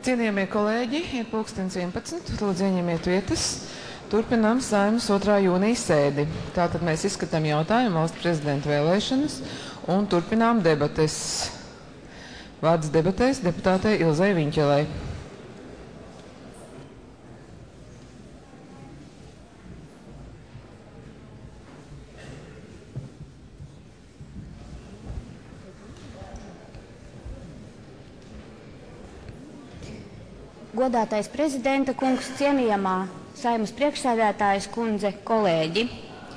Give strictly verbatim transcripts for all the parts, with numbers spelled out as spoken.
Cienījamie kolēģi, ir pulkstens vienpadsmit, lūdzu ieņemiet vietas. Turpinām Saeimas otrā jūnija sēdi. Tātad mēs izskatām jautājumu valsts prezidenta vēlēšanas un turpinām debates. Vārds debatēs deputātei Ilzei Viņķelei. Godātais prezidenta kungs, cienījamā Saeimas priekšsēdētājas kundze, kolēģi.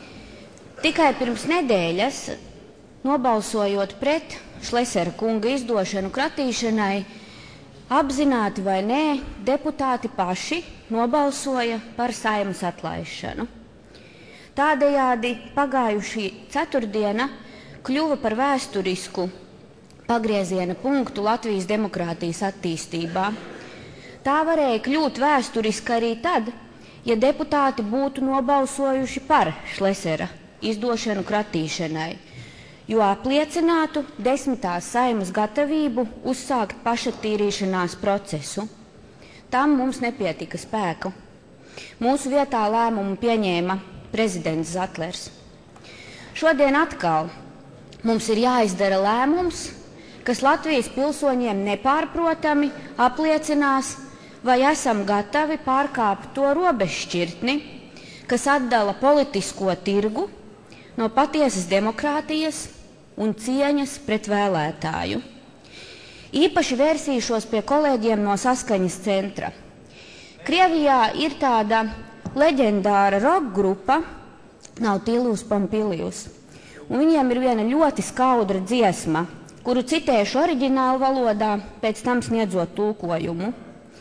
Tikai pirms nedēļas, nobalsojot pret Šlesera kunga izdošanu kratīšanai, apzināti vai nē, deputāti paši nobalsoja par Saeimas atlaišanu. Tādējādi pagājušī ceturtdiena kļuva par vēsturisku pagrieziena punktu Latvijas demokrātijas attīstībā. Tā varēja kļūt vēsturiski arī tad, ja deputāti būtu nobalsojuši par Šlesera izdošanu kratīšanai, jo apliecinātu desmitās Saeimas gatavību uzsākt pašattīrīšanās procesu. Tam mums nepietika spēku. Mūsu vietā lēmumu pieņēma prezidents Zatlers. Šodien atkal mums ir jāizdara lēmums, kas Latvijas pilsoņiem nepārprotami apliecinās, vai esam gatavi pārkāpt to robežšķirtni, kas atdala politisko tirgu no patiesas demokrātijas un cieņas pret vēlētāju. Īpaši vērsīšos pie kolēģiem no Saskaņas centra. Krievijā ir tāda leģendāra rock grupa Nautilus Pompilius, un viņiem ir viena ļoti skaudra dziesma, kuru citēšu oriģinālu valodā, pēc tam sniedzot tulkojumu.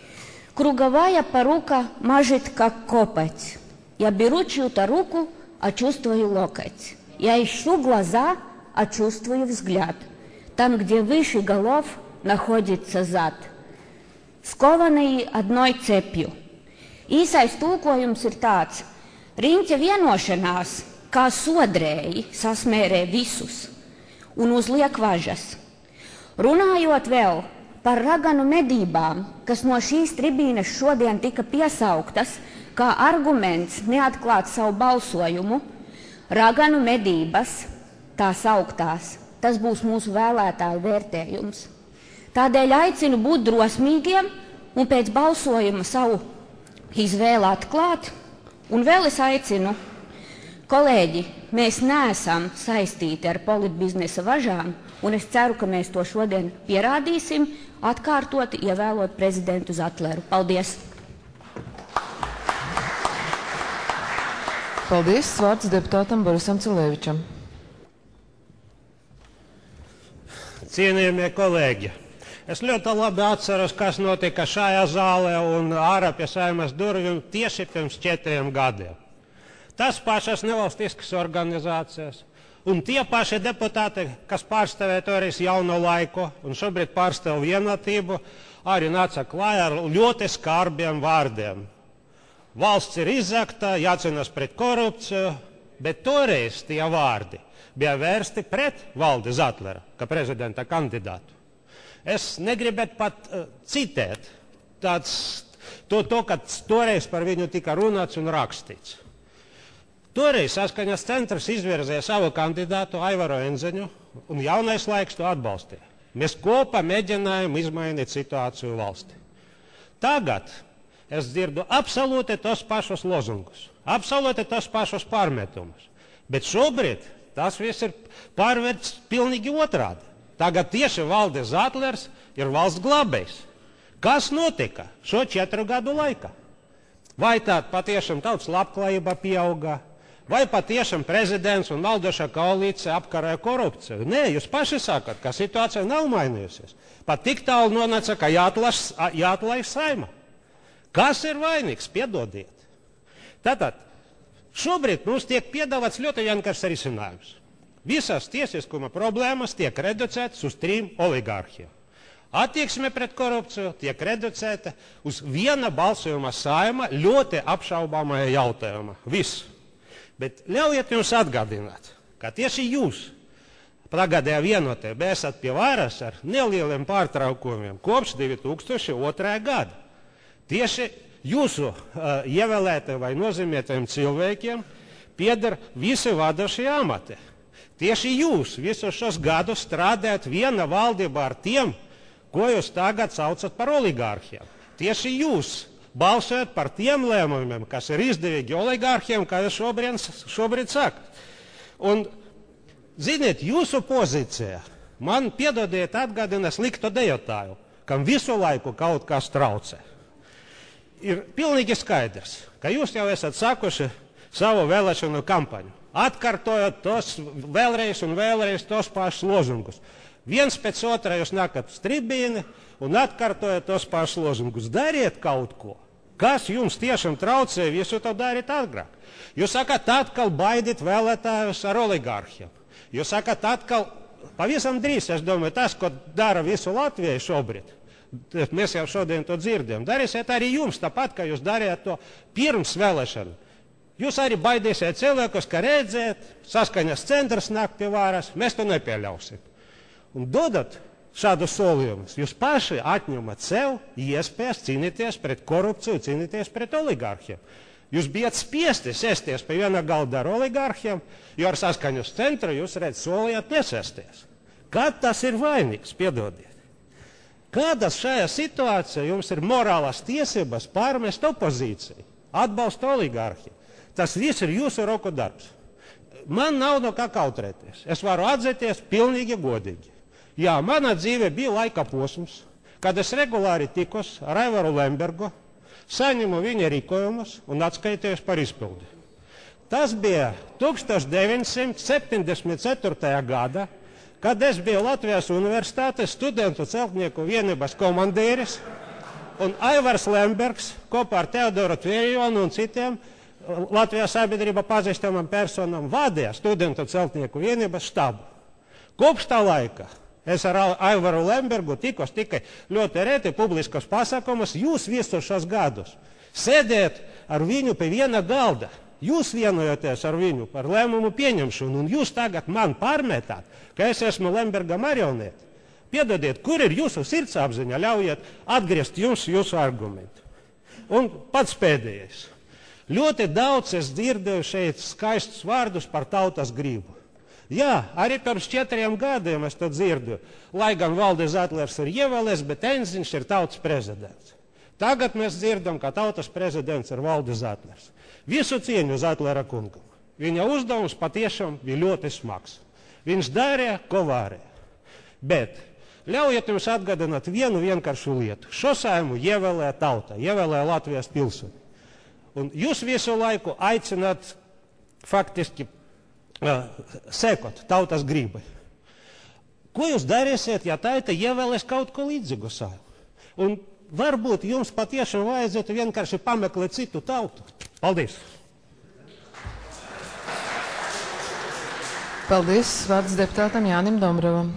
Круговая порука мажет, как копоть. Я беру чью-то руку, а чувствую локоть. Я ищу глаза, а чувствую взгляд. Там, где выше голов, находится зад. Skovanīgi одной цепью. Īsais tulkojums ir tāds: riņķa vienošanās, kā sodrēji, sasmērē visus un uzliek važas. Runājot vēl par raganu medībām, kas no šīs tribīnes šodien tika piesauktas kā arguments neatklāt savu balsojumu, raganu medības, tā sauktās, tas būs mūsu vēlētāju vērtējums. Tādēļ aicinu būt drosmīgiem un pēc balsojuma savu izvēli atklāt, un vēl es aicinu, kolēģi, mēs neesam saistīti ar politbiznesa važām, un es ceru, ka mēs to šodien pierādīsim, atkārtoti ievēlot prezidentu Zatleru. Paldies! Paldies! Vārds deputātam Borisam Cilēvičam. Cienījamie kolēģi, es ļoti labi atceros, kas notika šajā zālē un ārā pie Saeimas durvīm tieši pirms četriem gadiem. Tas pašas nevalstiskas organizācijas un tie paši deputāti, kas pārstāvēja toreiz Jauno laiku un šobrīd pārstāv Vienotību, arī nāca klājā ar ļoti skarbiem vārdiem. Valsts ir izzagta, jācīnās pret korupciju, bet toreiz tie vārdi bija vērsti pret Valdi Zatleru, kā prezidenta kandidātu. Es negribētu pat uh, citēt tāds, to, to, ka toreiz par viņu tika runāts un rakstīts. Toreiz Saskaņas centrs izvirzīja savu kandidātu Aivaru Enziņu, un Jaunais laiks to atbalstīja. Mēs kopā mēģinājām izmainīt situāciju valstī. Tagad es dzirdu absolūti tos pašus lozungus, absolūti tos pašus pārmetumus, bet šobrīd tas viss ir pārvērts pilnīgi otrādi. Tagad tieši Valdis Zatlers ir valsts glābējs. Kas notika šo četru gadu laikā? Vai tā patiešām tautas labklājība pieauga? Vai patiešām prezidents un valdošā koalīcija apkarāja korupciju? Nē, jūs paši sakat, ka situācija nav mainījusies. Pat tik tālu nonāca, ka jāatlaiž Saeima. Kas ir vainīgs? Piedodiet. Tātad, šobrīd mums tiek piedāvāts ļoti vienkāršs risinājums. Visas tiesiskuma problēmas tiek reducētas uz trim oligārhiem. Attieksme pret korupciju tiek reducēta uz viena balsojuma Saeima ļoti apšaubāmajā jautājumā. Viss. Bet ļaujiet jums atgādināt, ka tieši jūs tagadējā vienotība esat pie varas ar nelieliem pārtraukumiem kopš divi tūkstoši otrā gada. Tieši jūsu uh, ievēlētajiem vai nozīmētajiem cilvēkiem pieder visi vadošie amati. Tieši jūs visus šos gadus strādājat viena valdībā ar tiem, ko jūs tagad saucat par oligārhiem. Tieši jūs balsojat par tiem lēmumiem, kas ir izdevīgi oligārhiem, kā jūs šobrīd, šobrīd sakat. Un, ziniet, jūsu pozīcija man, piedodiet, atgādina slikto dejotāju, kam visu laiku kaut kas traucē. Ir pilnīgi skaidrs, ka jūs jau esat sākuši savu vēlēšanu kampaņu, atkartojot tos vēlreiz un vēlreiz tos pašus lozungus. Viens pēc otrā jūs nākat uz tribīni un atkartojat tos pašus lozungus. Dariet kaut ko, kas jums tiešām traucē, visu to dariet agrāk. Jūs sakat, atkal baidīt vēlētājus ar oligārhiem. Jūs sakat, atkal, pavisam drīz, es domāju, tas, ko dara visu Latviju šobrīd, mēs jau šodien to dzirdējam, darīsiet arī jums, tāpat, kā jūs darījāt to pirms vēlēšanu. Jūs arī baidīsiet cilvēkus, ka redzēt, saskaņas centrs nāk pie varas, mēs to nepieļausim. Un dodot šādu solījumus, jūs paši atņemat sev iespējas cīnīties pret korupciju, cīnīties pret oligārhiem. Jūs bijat spiesti sēsties pie viena galda ar oligārhiem, jo ar saskaņas centru jūs redz solījāt nesēsties. Kad tas ir vainīgs, piedodiet? Kādas šajā situācijā jums ir morālās tiesības pārmest opozīciju, atbalstu oligārhiem? Tas viss ir jūsu roku darbs. Man nav no kā kautrēties. Es varu atzīties pilnīgi godīgi. Jā, mana dzīve bija laika posms, kad es regulāri tikos ar Aivaru Lembergu, saņemu viņa rīkojumus un atskaitījos par izpildi. Tas bija tūkstoš deviņsimt septiņdesmit ceturtajā gadā, kad es biju Latvijas Universitātes studentu celtnieku vienības komandieris, un Aivars Lembergs kopā ar Teodoru Tverionu un citiem Latvijas sabiedrība pazīstamām personām vadīja studentu celtnieku vienības štabu. Kopš tā laika es ar Aivaru Lembergu tikos tikai ļoti reti publiskos pasākumus, jūs visus šos gadus sēdēt ar viņu pie viena galda. Jūs vienojaties ar viņu par lēmumu pieņemšanu, un jūs tagad man pārmetāt, ka es esmu Lemberga marionēta. Piedodiet, kur ir jūsu sirdsapziņa, ļaujiet atgriezt jums jūsu argumentu. Un pats pēdējais. Ļoti daudz es dzirdēju šeit skaistus vārdus par tautas gribu. Jā, arī pirms četriem gadiem es to dzirdu, lai gan Valdis Zatlers ir ievēlēts, bet Enziņš ir tautas prezidents. Tagad mēs dzirdam, ka tautas prezidents ir Valdis Zatlers. Visu cieņu Zatlera kungam. Viņa uzdevums patiešām bija ļoti smags. Viņš darīja, ko varēja. Bet ļaujiet jums atgādināt vienu vienkāršu lietu. Šo Saeimu ievēlēja tauta, ievēlēja Latvijas pilsoni. Un jūs visu laiku aicināt faktiski uh, sekot tautas gribai. Ko jūs darīsiet, ja tauta ievēlēs kaut ko līdzīgu Saimu? Un varbūt jums patiešām vajadzētu vienkārši pameklēt citu tautu. Paldies! Paldies! Vārds deputātam Jānim Dombrovam.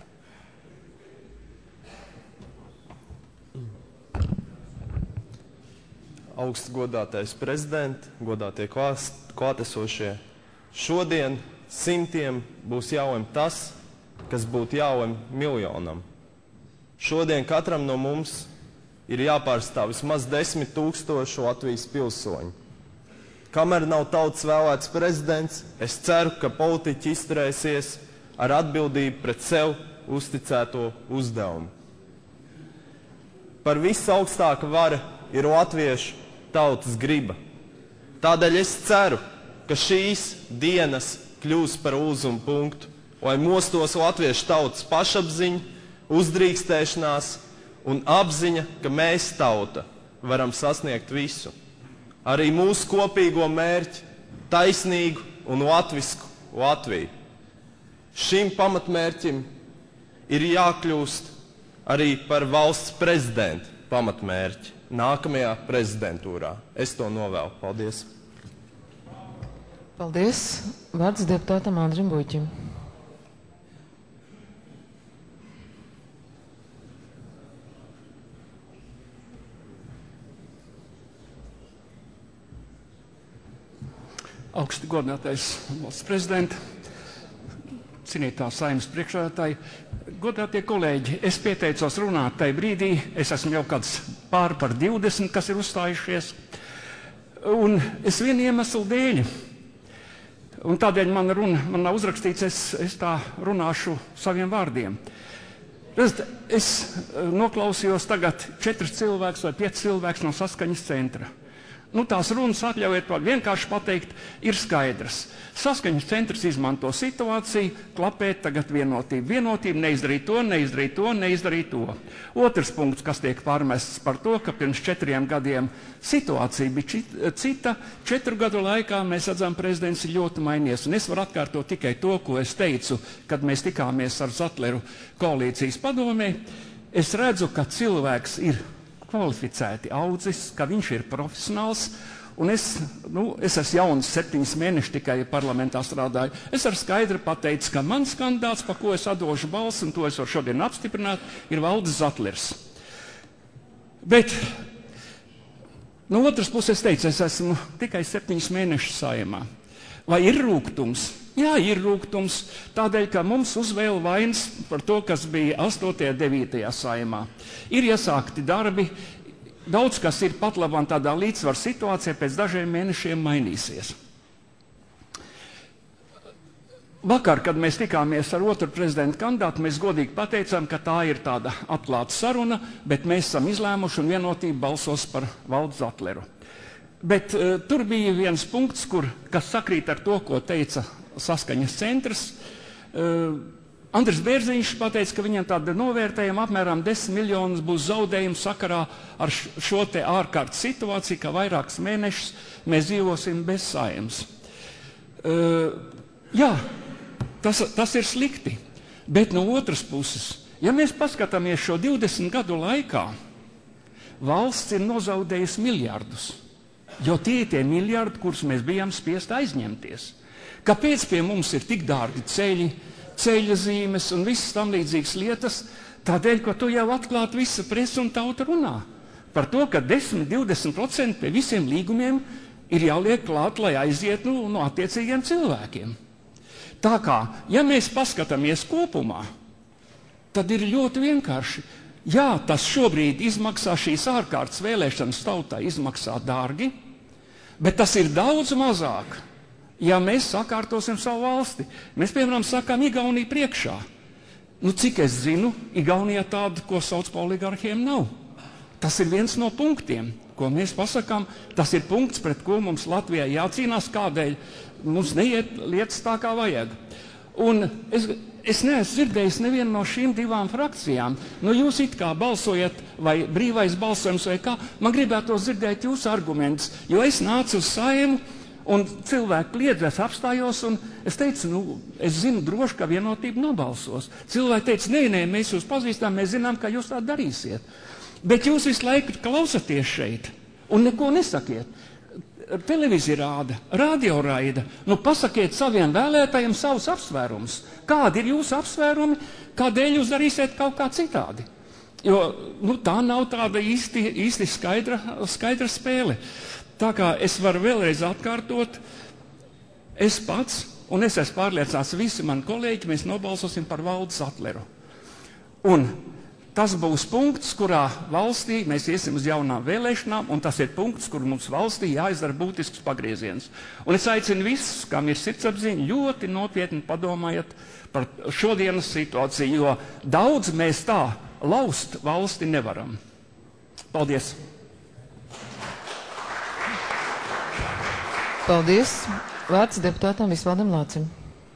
Augsts godātais prezident, godātie klātesošie, šodien simtiem būs jālem tas, kas būtu jālem miljonam. Šodien katram no mums ir jāpārstāv vismaz desmit tūkstoši Latvijas pilsoņu. Kamēr nav tautas vēlēts prezidents, es ceru, ka politiķi izturēsies ar atbildību pret sev uzticēto uzdevumu. Par visu augstāka vara ir latviešu tautas griba. Tādēļ es ceru, ka šīs dienas kļūs par lūzumu punktu, lai mostos latviešu tautas pašapziņa, uzdrīkstēšanās un apziņa, ka mēs tauta varam sasniegt visu. Arī mūsu kopīgo mērķi, taisnīgu un latvisku Latviju. Šim pamatmērķim ir jākļūst arī par valsts prezidenta pamatmērķi nākamajā prezidentūrā. Es to novēlu. Paldies. Paldies. Vārds deputātam Andrim Buļķim. Augsti godinātais valsts prezidenta, cienītā Saeimas priekšsēdētāji, godātie kolēģi, es pieteicos runāt tajā brīdī, es esmu jau kāds pār par divdesmit, kas ir uzstājušies, un es vienu iemeslu dēļ, un tādēļ man runa, man nav uzrakstīts, es, es tā runāšu saviem vārdiem. Es noklausījos tagad četrus cilvēkus vai piecus cilvēkus no Saskaņas centra. Nu, tās runas atļaujiet vienkārši pateikt, ir skaidrs. Saskaņas centrs izmanto situāciju, klapēt tagad vienotību. Vienotību neizdarīt to, neizdarīt to, neizdarīt to. Otrs punkts, kas tiek pārmests par to, ka pirms četriem gadiem situācija bija cita, četru gadu laikā mēs redzam, prezidents ir ļoti mainījies. Un es varu atkārtot tikai to, ko es teicu, kad mēs tikāmies ar Zatleru koalīcijas padomē. Es redzu, ka cilvēks ir kvalificēti audzis, ka viņš ir profesionāls, un es, nu, es esmu jauns, septiņus mēnešus tikai parlamentā strādāju. Es ar skaidri pateicu, ka mans kandidāts, pa ko es atdošu balsi, un to es varu šodien apstiprināt, ir Valdis Zatlers. Bet no otras puses es teicu, es esmu tikai septiņus mēnešus Saeimā. Vai ir rūgtums? Jā, ir rūgtums, tādēļ, ka mums uzvēl vainas par to, kas bija astotajā, devītajā Saeimā. Ir iesākti darbi, daudz kas ir pat labāk tādā līdzsvaru situācijā, pēc dažiem mēnešiem mainīsies. Vakar, kad mēs tikāmies ar otru prezidentu kandidātu, mēs godīgi pateicām, ka tā ir tāda atklāta saruna, bet mēs esam izlēmuši un vienotību balsos par Valdu Zatleru. Bet uh, tur bija viens punkts, kur, kas sakrīt ar to, ko teica Saskaņas centrs. Uh, Andris Bērziņš pateica, ka viņam tāda novērtējuma apmēram desmit miljonus būs zaudējumi sakarā ar šo te ārkārtas situāciju, ka vairākus mēnešus mēs dzīvosim bez Saeimas. Uh, jā, tas, tas ir slikti, bet no otras puses, ja mēs paskatāmies šo divdesmit gadu laikā, valsts ir nozaudējusi miljardus, jo tie ir tie miljardi, kurus mēs bijām spiest aizņemties. Kāpēc pie mums ir tik dārgi ceļi, ceļa zīmes un visas tam līdzīgas lietas? Tādēļ, ka to jau atklāt visa presa un tauta runā. Par to, ka desmit līdz divdesmit procenti pie visiem līgumiem ir jāliek klāt, lai aiziet nu, no attiecīgiem cilvēkiem. Tā kā, ja mēs paskatāmies kopumā, tad ir ļoti vienkārši. Jā, tas šobrīd izmaksā šīs ārkārtas vēlēšanas tautā izmaksā dārgi, bet tas ir daudz mazāk, ja mēs sakārtosim savu valsti. Mēs, piemēram, sakām Igauniju priekšā. Nu, cik es zinu, Igaunijā tāda, ko sauc par oligarhiem, nav. Tas ir viens no punktiem, ko mēs pasakām. Tas ir punkts, pret ko mums Latvijā jācīnās, kādēļ mums neiet lietas tā, kā vajag. Un es, es neesmu dzirdējis nevienu no šīm divām frakcijām. Nu, jūs it kā balsojat, vai brīvais balsojums, vai kā, man gribētos dzirdēt jūsu argumentus, jo es nācu uz Saeimu, un cilvēki kliedz, es apstājos, un es teicu, nu, es zinu droši, ka vienotība nobalsos. Cilvēki teica, nē, nē, mēs jūs pazīstam, mēs zinām, ka jūs tā darīsiet. Bet jūs visu laiku klausaties šeit, un neko nesakiet. Televīzija rāda, radio raida, nu pasakiet saviem vēlētājiem savus apsvērumus. Kādi ir jūsu apsvērumi, kādēļ jūs darīsiet kaut kā citādi? Jo, nu, tā nav tāda īsti, īsti skaidra, skaidra spēle. Tā kā es varu vēlreiz atkārtot, es pats, un es esmu pārliecināts, visi mani kolēģi, mēs nobalsosim par Valdu Zatleru. Un tas būs punkts, kurā valstī mēs iesim uz jaunām vēlēšanām, un tas ir punkts, kur mums valstī jāizdara būtisks pagrieziens. Un es aicinu visus, kam ir sirdsapziņa, ļoti nopietni padomājiet par šodienas situāciju, jo daudz mēs tā laust valsti nevaram. Paldies! Paldies. Vārds deputātam Visvaldam Lācim.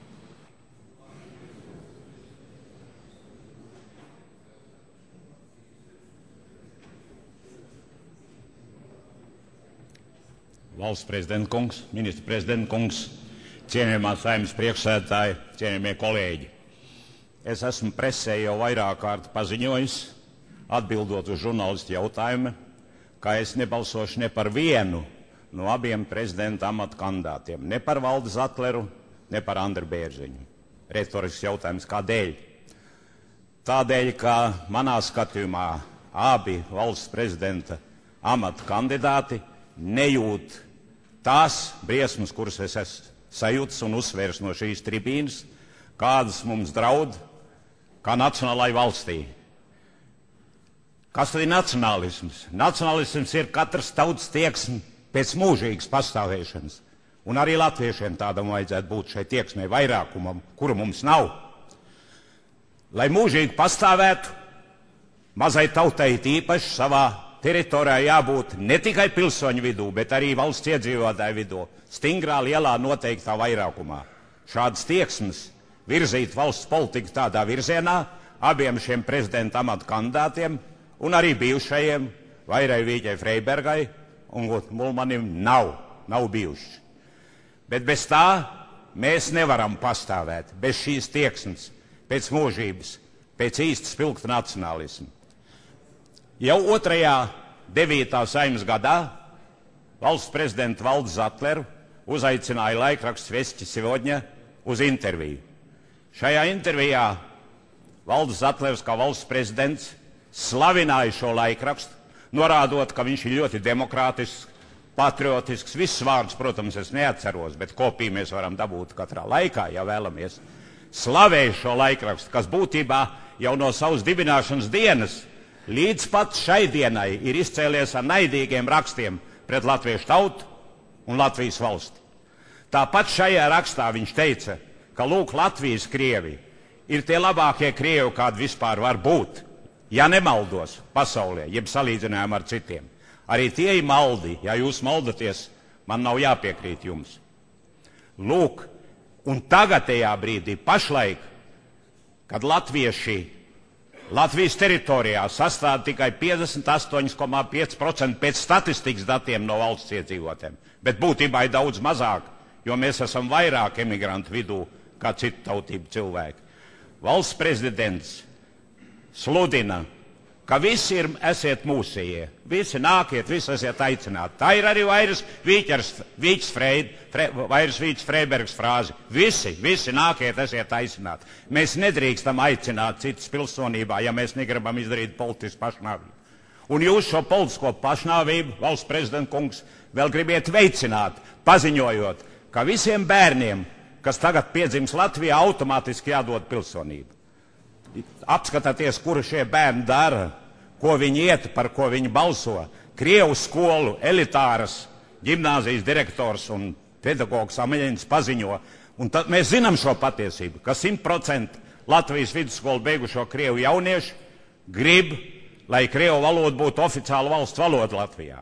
Valsts prezidenta kungs, ministra prezidenta kungs, cienījamā Saeimas priekšsēdētāji, cienījamie kolēģi. Es esmu presē jau vairāk kārt paziņojis, atbildot uz žurnālistu jautājumu, ka es nebalsošu ne par vienu no abiem prezidenta amata kandidātiem, ne par Valdu Zatleru, ne par Andru Bērziņu. Retorisks jautājums, kādēļ? Tādēļ, ka manā skatījumā abi valsts prezidenta amata kandidāti nejūt tās briesmas, kuras es esmu sajūtas un uzsvērs no šīs tribīnas, kādas mums draud kā nacionālai valstī. Kas tad ir nacionālisms? Nacionālisms ir katras tautas tieksme pēc mūžīgas pastāvēšanas. Un arī latviešiem tādam vajadzētu būt šai tieksmei vairākumam, kuru mums nav. Lai mūžīgi pastāvētu, mazai tautai tīpaši savā teritorijā jābūt ne tikai pilsoņu vidū, bet arī valsts iedzīvotāju vidū, stingrā lielā noteiktā vairākumā. Šādas tieksmes virzīt valsts politiku tādā virzienā abiem šiem prezidenta amatu kandidātiem un arī bijušajiem Vairai Vīķai Freibergai un Mulmanim nav, nav bijuši. Bet bez tā mēs nevaram pastāvēt, bez šīs tieksmes, pēc mūžības, pēc īsta spilgta nacionālisma. Jau otrajā devītā Saeimas gadā valsts prezidenta Valdu Zatleru uzaicināja laikraksts Vesti Sevodņa uz interviju. Šajā intervijā Valds Zatlers kā valsts prezidents slavināja šo laikrakstu, norādot, ka viņš ir ļoti demokrātisks, patriotisks, viss vārds, protams, es neatceros, bet kopiju mēs varam dabūt katrā laikā, ja vēlamies. Slavēja šo laikrakstu, kas būtībā jau no savas dibināšanas dienas līdz pat šai dienai ir izcēlies ar naidīgiem rakstiem pret latviešu tautu un Latvijas valsti. Tāpat šajā rakstā viņš teica, ka lūk, Latvijas krievi ir tie labākie krievi, kādi vispār var būt, ja nemaldos pasaulē, jeb salīdzinājumā ar citiem. Arī tie ir maldi, ja jūs maldaties, man nav jāpiekrīt jums. Lūk, un tagadējā brīdī, pašlaik, kad latvieši Latvijas teritorijā sastāv tikai piecdesmit astoņi komā pieci procenti pēc statistikas datiem no valsts iedzīvotājiem, bet būtībā ir daudz mazāk, jo mēs esam vairāk emigrantu vidū kā citu tautību cilvēki. Valsts prezidents sludina, ka visi ir, esiet mūsējie, visi nākiet, visi esiet aicināti. Tā ir arī Vairas Vīķis Freid, Fre, Vairas Vīķis Freibergs frāzi. Visi, visi nākiet, esiet aicināti. Mēs nedrīkstam aicināt citas pilsonībā, ja mēs negribam izdarīt politisku pašnāvību. Un jūs šo politisko pašnāvību, valsts prezidenta kungs, vēl gribiet veicināt, paziņojot, ka visiem bērniem, kas tagad piedzims Latvijā, automātiski jādod pilsonība. Apskatāties, kuru šie bērni dara, ko viņi iet, par ko viņi balso. Krievu skolu elitāras ģimnāzijas direktors un pedagogs Ameļins paziņo. Un tad mēs zinām šo patiesību, ka simt procenti Latvijas vidusskolu beigušo krievu jauniešu grib, lai krievu valoda būtu oficiāla valsts valoda Latvijā.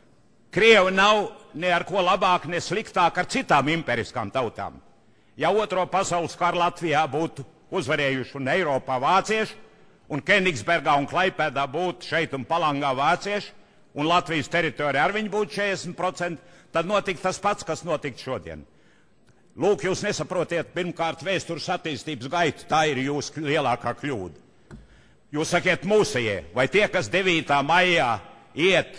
Krievi nav ne ar ko labāk, ne sliktāk ar citām imperiskām tautām. Ja otro pasaules karu Latvijā būtu uzvarējuši un Eiropā vācieši, un Kenigsbergā un Klaipēdā būtu šeit un Palangā vācieši, un Latvijas teritorijā ar viņu būtu četrdesmit procenti, tad notika tas pats, kas notika šodien. Lūk, jūs nesaprotiet pirmkārt vēstures attīstības gaitu, tā ir jūsu lielākā kļūda. Jūs sakiet mūsējie, vai tie, kas devītā maijā iet,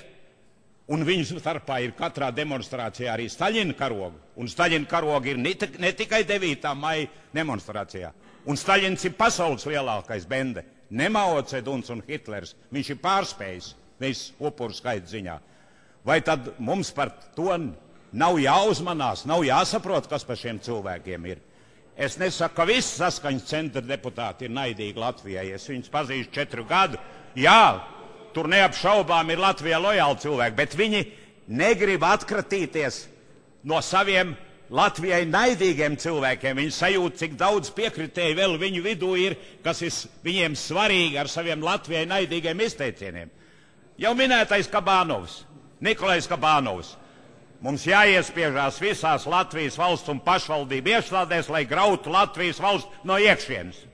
un viņu starpā ir katrā demonstrācijā arī Staļina karoga, un Staļina karoga ir ne, ne tikai devītā maija demonstrācijā. Un Staļins ir pasaules lielākais bende, ne Mao Ceduns un Hitlers, viņš ir pārspējis visu upuru skaitu ziņā. Vai tad mums par to nav jāuzmanās, nav jāsaprot, kas par šiem cilvēkiem ir? Es nesaku, ka visi Saskaņas centra deputāti ir naidīgi Latvijai, es viņus pazīstu četru gadu. Jā, tur neapšaubām ir Latvijā lojāli cilvēki, bet viņi negrib atkratīties no saviem Latvijai naidīgiem cilvēkiem. Viņi sajūt, cik daudz piekritēji vēl viņu vidū ir, kas ir viņiem svarīgi ar saviem Latvijai naidīgiem izteicieniem. Jau minētais Kabānovs, Nikolais Kabānovs. Mums jāiespiežās visās Latvijas valsts un pašvaldību iestādēs, lai grautu Latvijas valsts no iekšienes.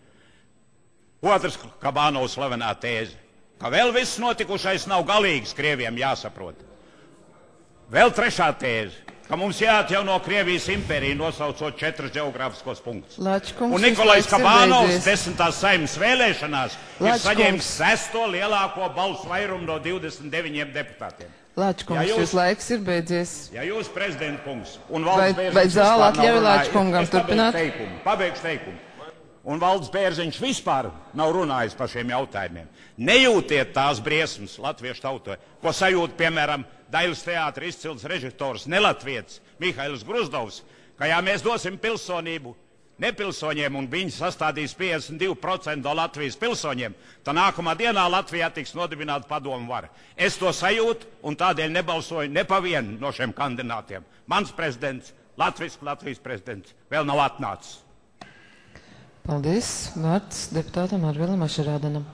Otrs Kabānovs slavenā tēze, ka vēl viss notikušais nav galīgs, Krieviem jāsaprot. Vēl trešā tēze, ka mums jāatjauno Krievijas impērija, nosaucot četrus geogrāfiskos punktus. Lačkungs, un Nikolais Kabānovs desmitās Saeimas vēlēšanās Lačkungs. ir saņēmis sesto lielāko balsu vairumu no divdesmit deviņiem deputātiem. Lačkungs, ja jūs, jūs laiks ir beidzies. Ja jūs, prezidenta kungs, un vai, vai zāle atļauj Lačkungam turpināt? Teikumu, pabeigšu teikumu. Un Valds Bērziņš vispār nav runājis par šiem jautājumiem. Nejūtiet tās briesmas latviešu tautai, ko sajūt, piemēram, Dailes teātra izcils režisors nelatvietis Mihails Gruzdovs, ka ja mēs dosim pilsonību nepilsoņiem un viņi sastādīs piecdesmit divi procenti no Latvijas pilsoņiem, tad nākamā dienā Latvijā tiks nodibināta padomu vara. Es to sajūtu un tādēļ nebalsoju ne pa vienu no šiem kandidātiem. Mans prezidents, Latvijas, Latvijas prezidents, vēl nav atnācis. Paldies. Vārds deputātam Arvilam Ašerādenam.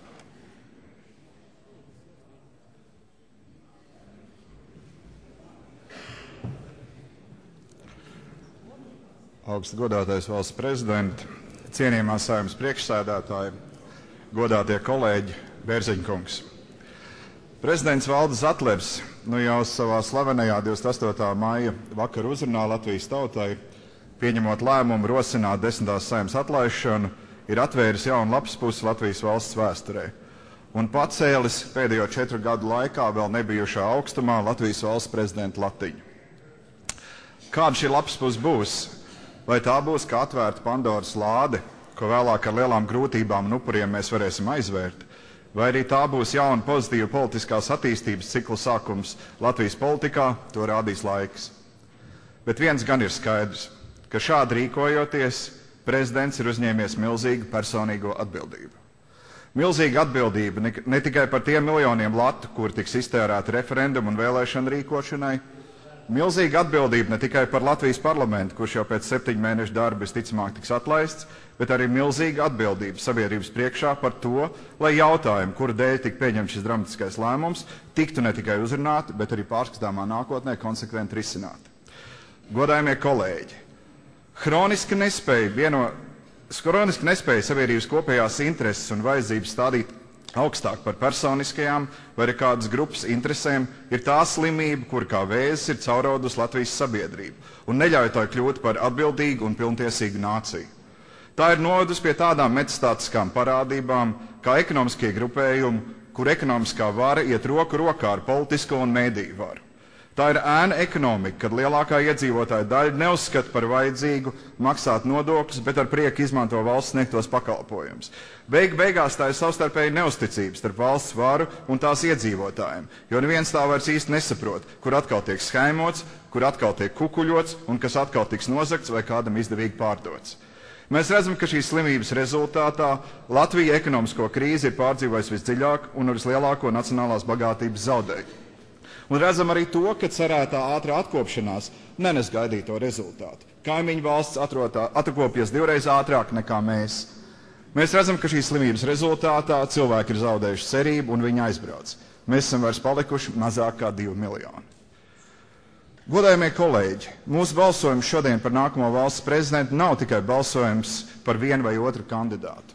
Augsti godātais valsts prezidenti, cienījamā Saeimas priekšsēdētāji, godātie kolēģi, Bērziņkungs. Prezidents Valdis Zatlers nu jau savā slavenajā divdesmit astotā maija vakar uzrunā Latvijas tautai, pieņemot lēmumu rosināt desmitās Saeimas atlaišanu, ir atvēris jaunu lapuspusi Latvijas valsts vēsturē un pacēlis pēdējo četru gadu laikā vēl nebijušā augstumā Latvijas valsts prezidenta latiņu. Kāda šī lapuspuse būs? Vai tā būs kā atvērta Pandoras lāde, ko vēlāk ar lielām grūtībām un upuriem mēs varēsim aizvērt? Vai arī tā būs jauna pozitīva politiskās attīstības cikla sākums Latvijas politikā, to rādīs laiks. Bet viens gan ir skaidrs, ka šādi rīkojoties, prezidents ir uzņēmies milzīgu personīgo atbildību. Milzīga atbildība ne, ne tikai par tiem miljoniem latu, kur tiks iztērēti referendumu un vēlēšanu rīkošanai, milzīga atbildība ne tikai par Latvijas parlamentu, kurš jau pēc septiņu mēnešu darba visticamāk tiks atlaists, bet arī milzīga atbildība sabiedrības priekšā par to, lai jautājumi, kura dēļ tika pieņemts šis dramatiskais lēmums, tiktu ne tikai uzrunāti, bet arī pārskatāmā nākotnē konsekventi risināti. Godājamie kolēģi, hroniski nespēja, vieno, hroniski nespēja sabiedrības kopējās intereses un vajadzības stādīt augstāk par personiskajām vai arī kādas grupas interesēm ir tā slimība, kur kā vēzis ir cauraudusi Latvijas sabiedrību un neļauj tai kļūt par atbildīgu un pilntiesīgu nāciju. Tā ir novedusi pie tādām metastātiskām parādībām, kā ekonomiskie grupējumi, kur ekonomiskā vara iet roku rokā ar politisko un mēdīju varu. Tā ir ēna ekonomika, kad lielākā iedzīvotāja daļa neuzskata par vajadzīgu maksāt nodokļus, bet ar prieku izmanto valsts sniegtos pakalpojumus. Beig beigās tā ir savstarpēji neusticības starp valsts varu un tās iedzīvotājiem, jo neviens tā vairs īsti nesaprot, kur atkal tiek skaimots, kur atkal tiek kukuļots un kas atkal tiks nozagts vai kādam izdevīgi pārdots. Mēs redzam, ka šīs slimības rezultātā Latvija ekonomisko krīzi ir pārdzīvojusi visdziļāk un ar vislielāko nacionālās bagātības zaudējumu. Un redzam arī to, ka cerētā ātrā atkopšanās nenes gaidīto rezultātu. Kaimiņu valsts atrotā, atkopjas divreiz ātrāk nekā mēs. Mēs redzam, ka šīs slimības rezultātā cilvēki ir zaudējuši cerību un viņi aizbrauc. Mēs esam vairs palikuši mazāk kā divi miljoni. Godājamie kolēģi, mūsu balsojums šodien par nākamo valsts prezidentu nav tikai balsojums par vienu vai otru kandidātu.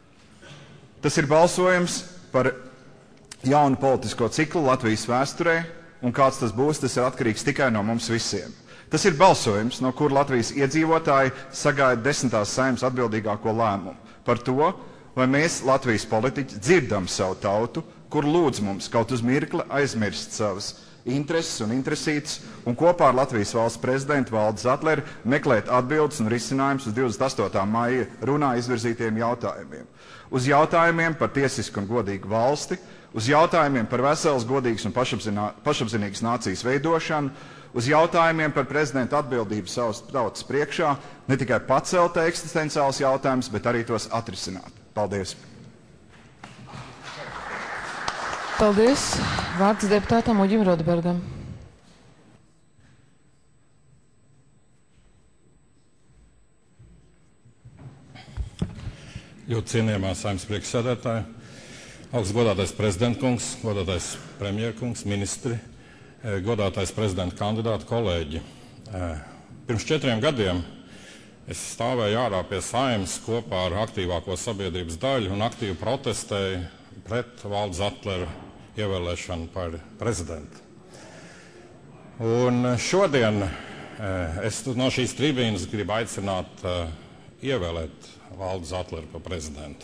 Tas ir balsojums par jaunu politisko ciklu Latvijas vēsturē, un kāds tas būs, tas ir atkarīgs tikai no mums visiem. Tas ir balsojums, no kur Latvijas iedzīvotāji sagaida desmitās Saeimas atbildīgāko lēmumu par to, vai mēs, Latvijas politiķi, dzirdam savu tautu, kur lūdz mums kaut uz mirkli aizmirst savas intereses un interesītes, un kopā ar Latvijas valsts prezidentu Valdi Zatleru meklēt atbildes un risinājumus uz divdesmit astotā maija runā izvirzītiem jautājumiem. Uz jautājumiem par tiesisku un godīgu valsti, uz jautājumiem par veselas, godīgas un pašapzinīgas nācijas veidošanu, uz jautājumiem par prezidenta atbildību savas tautas priekšā, ne tikai pacelt eksistenciāls jautājums, bet arī tos atrisināt. Paldies! Paldies! Vārds deputātam Uģim Rodbergam. Ļoti cienījamā Saeimas priekšsēdētāja, augsts godātais prezidentkungs, godātais premjerkungs, ministri, godātais prezidenta kandidāti, kolēģi. Pirms četriem gadiem es stāvēju ārā pie Saeimas kopā ar aktīvāko sabiedrības daļu un aktīvi protestēju pret Valdi Zatleru ievēlēšanu par prezidentu. Un šodien es no šīs tribīnas gribu aicināt ievēlēt Valdi Zatleru par prezidentu.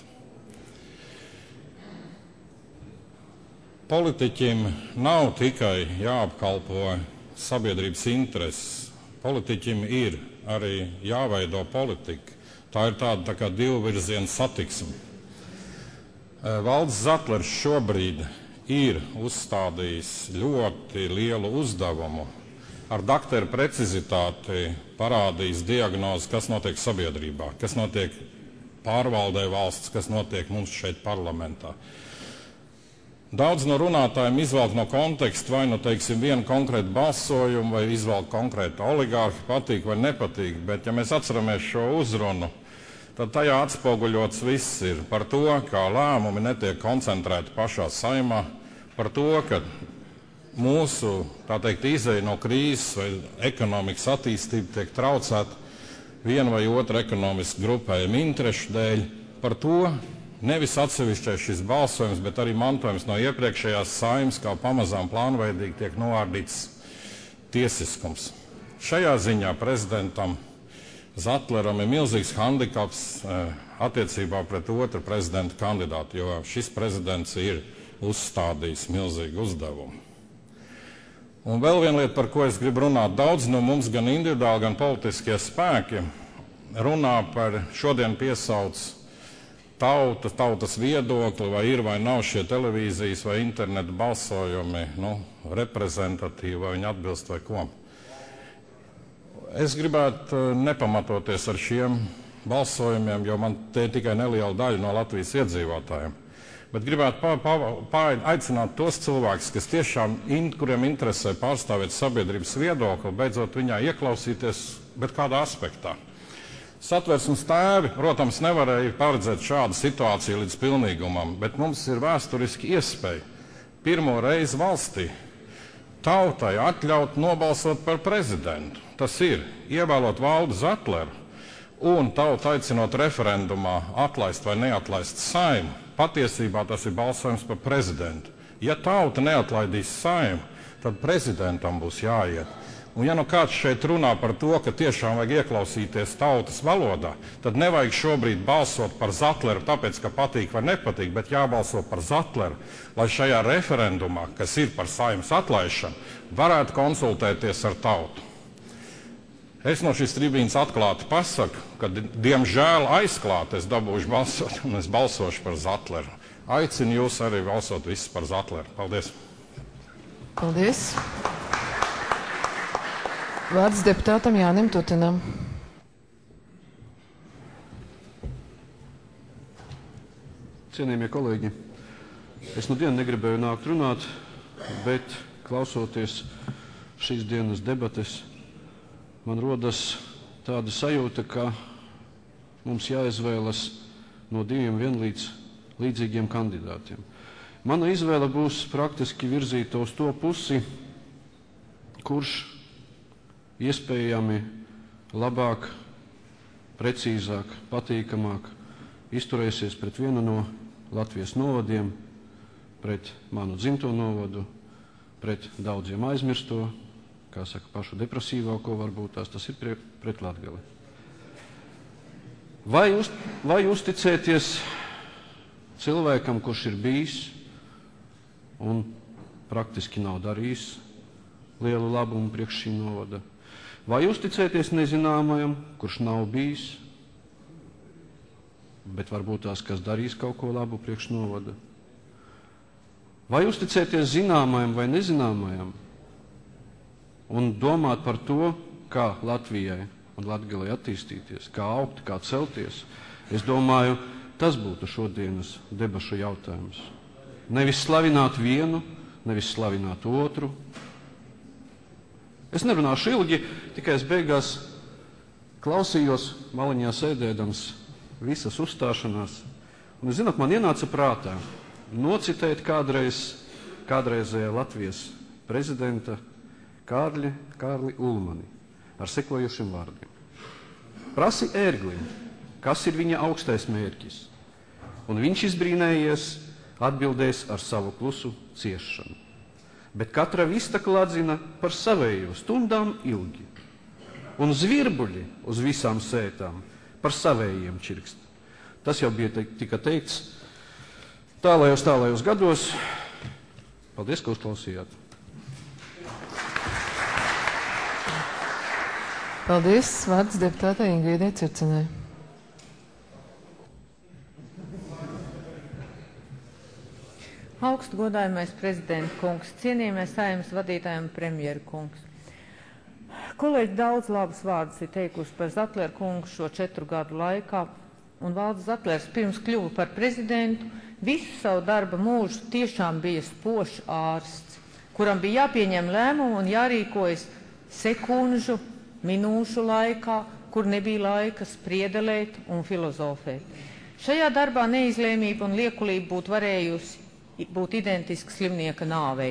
Politiķim nav tikai jāapkalpo sabiedrības intereses. Politiķim ir arī jāveido politika. Tā ir tāda tā kā divvirziena satiksme. Valdis Zatlers šobrīd ir uzstādījis ļoti lielu uzdevumu ar dakteru precizitāti parādījis diagnozi, kas notiek sabiedrībā, kas notiek pārvaldē valsts, kas notiek mums šeit parlamentā. Daudz no runātājiem izvelk no konteksta vai nu, teiksim, vienu konkrētu balsojumu, vai izvelk konkrētu oligārhu, patīk vai nepatīk, bet ja mēs atceramies šo uzrunu, tad tajā atspoguļots viss ir par to, kā lēmumi netiek koncentrēti pašā Saeimā, par to, ka mūsu, tā teikt, izeja no krīzes vai ekonomikas attīstība tiek traucēta viena vai otra ekonomiski grupējuma interešu dēļ, par to nevis atsevišķais šis balsojums, bet arī mantojums no iepriekšējās Saeimas, kā pamazām plānveidīgi tiek novārdīts tiesiskums. Šajā ziņā prezidentam Zatleram ir milzīgs handikaps eh, attiecībā pret otru prezidenta kandidātu, jo šis prezidents ir uzstādījis milzīgu uzdevumu. Un vēl viena lieta, par ko es gribu runāt, daudz no mums, gan individuāli, gan politiskie spēki, runā par šodien piesauc tauta, tautas viedokli, vai ir vai nav šie televīzijas vai interneta balsojumi, nu, reprezentatīvi, vai viņi atbilst vai ko. Es gribētu nepamatoties ar šiem balsojumiem, jo man te ir tikai neliela daļa no Latvijas iedzīvotājiem. Bet gribētu pa, pa, pa, aicināt tos cilvēkus, kas tiešām, in, kuriem interesē pārstāvēt sabiedrības viedokli, beidzot viņā ieklausīties, bet kādā aspektā. Satversmes tēvi, protams, nevarēja paredzēt šādu situāciju līdz pilnīgumam, bet mums ir vēsturiski iespēja pirmo reizi valstī tautai atļaut nobalsot par prezidentu. Tas ir ievēlot Valdu Zatleru un tautu aicinot referendumā atlaist vai neatlaist Saeimu. Patiesībā tas ir balsojums par prezidentu. Ja tauta neatlaidīs Saeimu, tad prezidentam būs jāiet. Un ja nu kāds šeit runā par to, ka tiešām vajag ieklausīties tautas valodā, tad nevajag šobrīd balsot par Zatleru, tāpēc, ka patīk vai nepatīk, bet jābalso par Zatleru, lai šajā referendumā, kas ir par Saeimas atlaišanu, varētu konsultēties ar tautu. Es no šīs tribīnas atklāti pasaku, ka, diemžēl, aizklāti es dabūšu balsot, un es balsošu par Zatleru. Aicinu jūs arī balsot visus par Zatleru. Paldies! Paldies! Vārds deputātam Jānim Tutinam. Cienījamie kolēģi, es nu dienu negribēju nākt runāt, bet klausoties šīs dienas debates, man rodas tāda sajūta, ka mums jāizvēlas no diviem vienlīdz līdzīgiem kandidātiem. Mana izvēle būs praktiski virzīta uz to pusi, kurš iespējami labāk, precīzāk, patīkamāk izturēsies pret vienu no Latvijas novadiem, pret manu dzimto novadu, pret daudziem aizmirsto, kā saka, pašu depresīvāko varbūt tās, tas ir pret, pret Latgali. Vai, uz, vai uzticēties cilvēkam, kurš ir bijis un praktiski nav darījis lielu labumu priekš šī novada? Vai uzticēties nezināmajam, kurš nav bijis, bet varbūt tās, kas darīs kaut ko labu priekš novada? Vai uzticēties zināmajam vai nezināmajam un domāt par to, kā Latvijai un Latgalei attīstīties, kā augt, kā celties? Es domāju, tas būtu šodienas debašu jautājums. Nevis slavināt vienu, nevis slavināt otru. Es nerunāšu ilgi, tikai es beigās klausījos maliņā sēdēdams visas uzstāšanās. Un, zināt, man ienāca prātā nocitēt kādreiz, kādreizējā Latvijas prezidenta Kārli, Kārli Ulmani ar sekojušiem vārdiem. Prasi ērglim, kas ir viņa augstais mērķis, un viņš izbrīnējies atbildēs ar savu klusu ciešanu. Bet katra vistakla atzina par savējo stundām ilgi, un zvirbuļi uz visām sētām par savējiem čirkst. Tas jau bija te, tika teikts tālajos, tālajos gados. Paldies, ka uzklausījāt. Paldies. Vārds deputātei Ingridai Circenai. Augstu godājamais prezidenta kungs, cienījamais Saeimas vadītājiem premjeru kungs. Kolēģi daudz labas vārdus ir teikusi par Zatleru kungu šo četru gadu laikā, un Valdis Zatlers pirms kļuva par prezidentu, visu savu darba mūžu tiešām bija spožs ārsts, kuram bija jāpieņem lēmumu un jārīkojas sekundžu, minūšu laikā, kur nebija laika spriedelēt un filozofēt. Šajā darbā neizlēmība un liekulība būtu varējusi būt identiska slimnieka nāvei.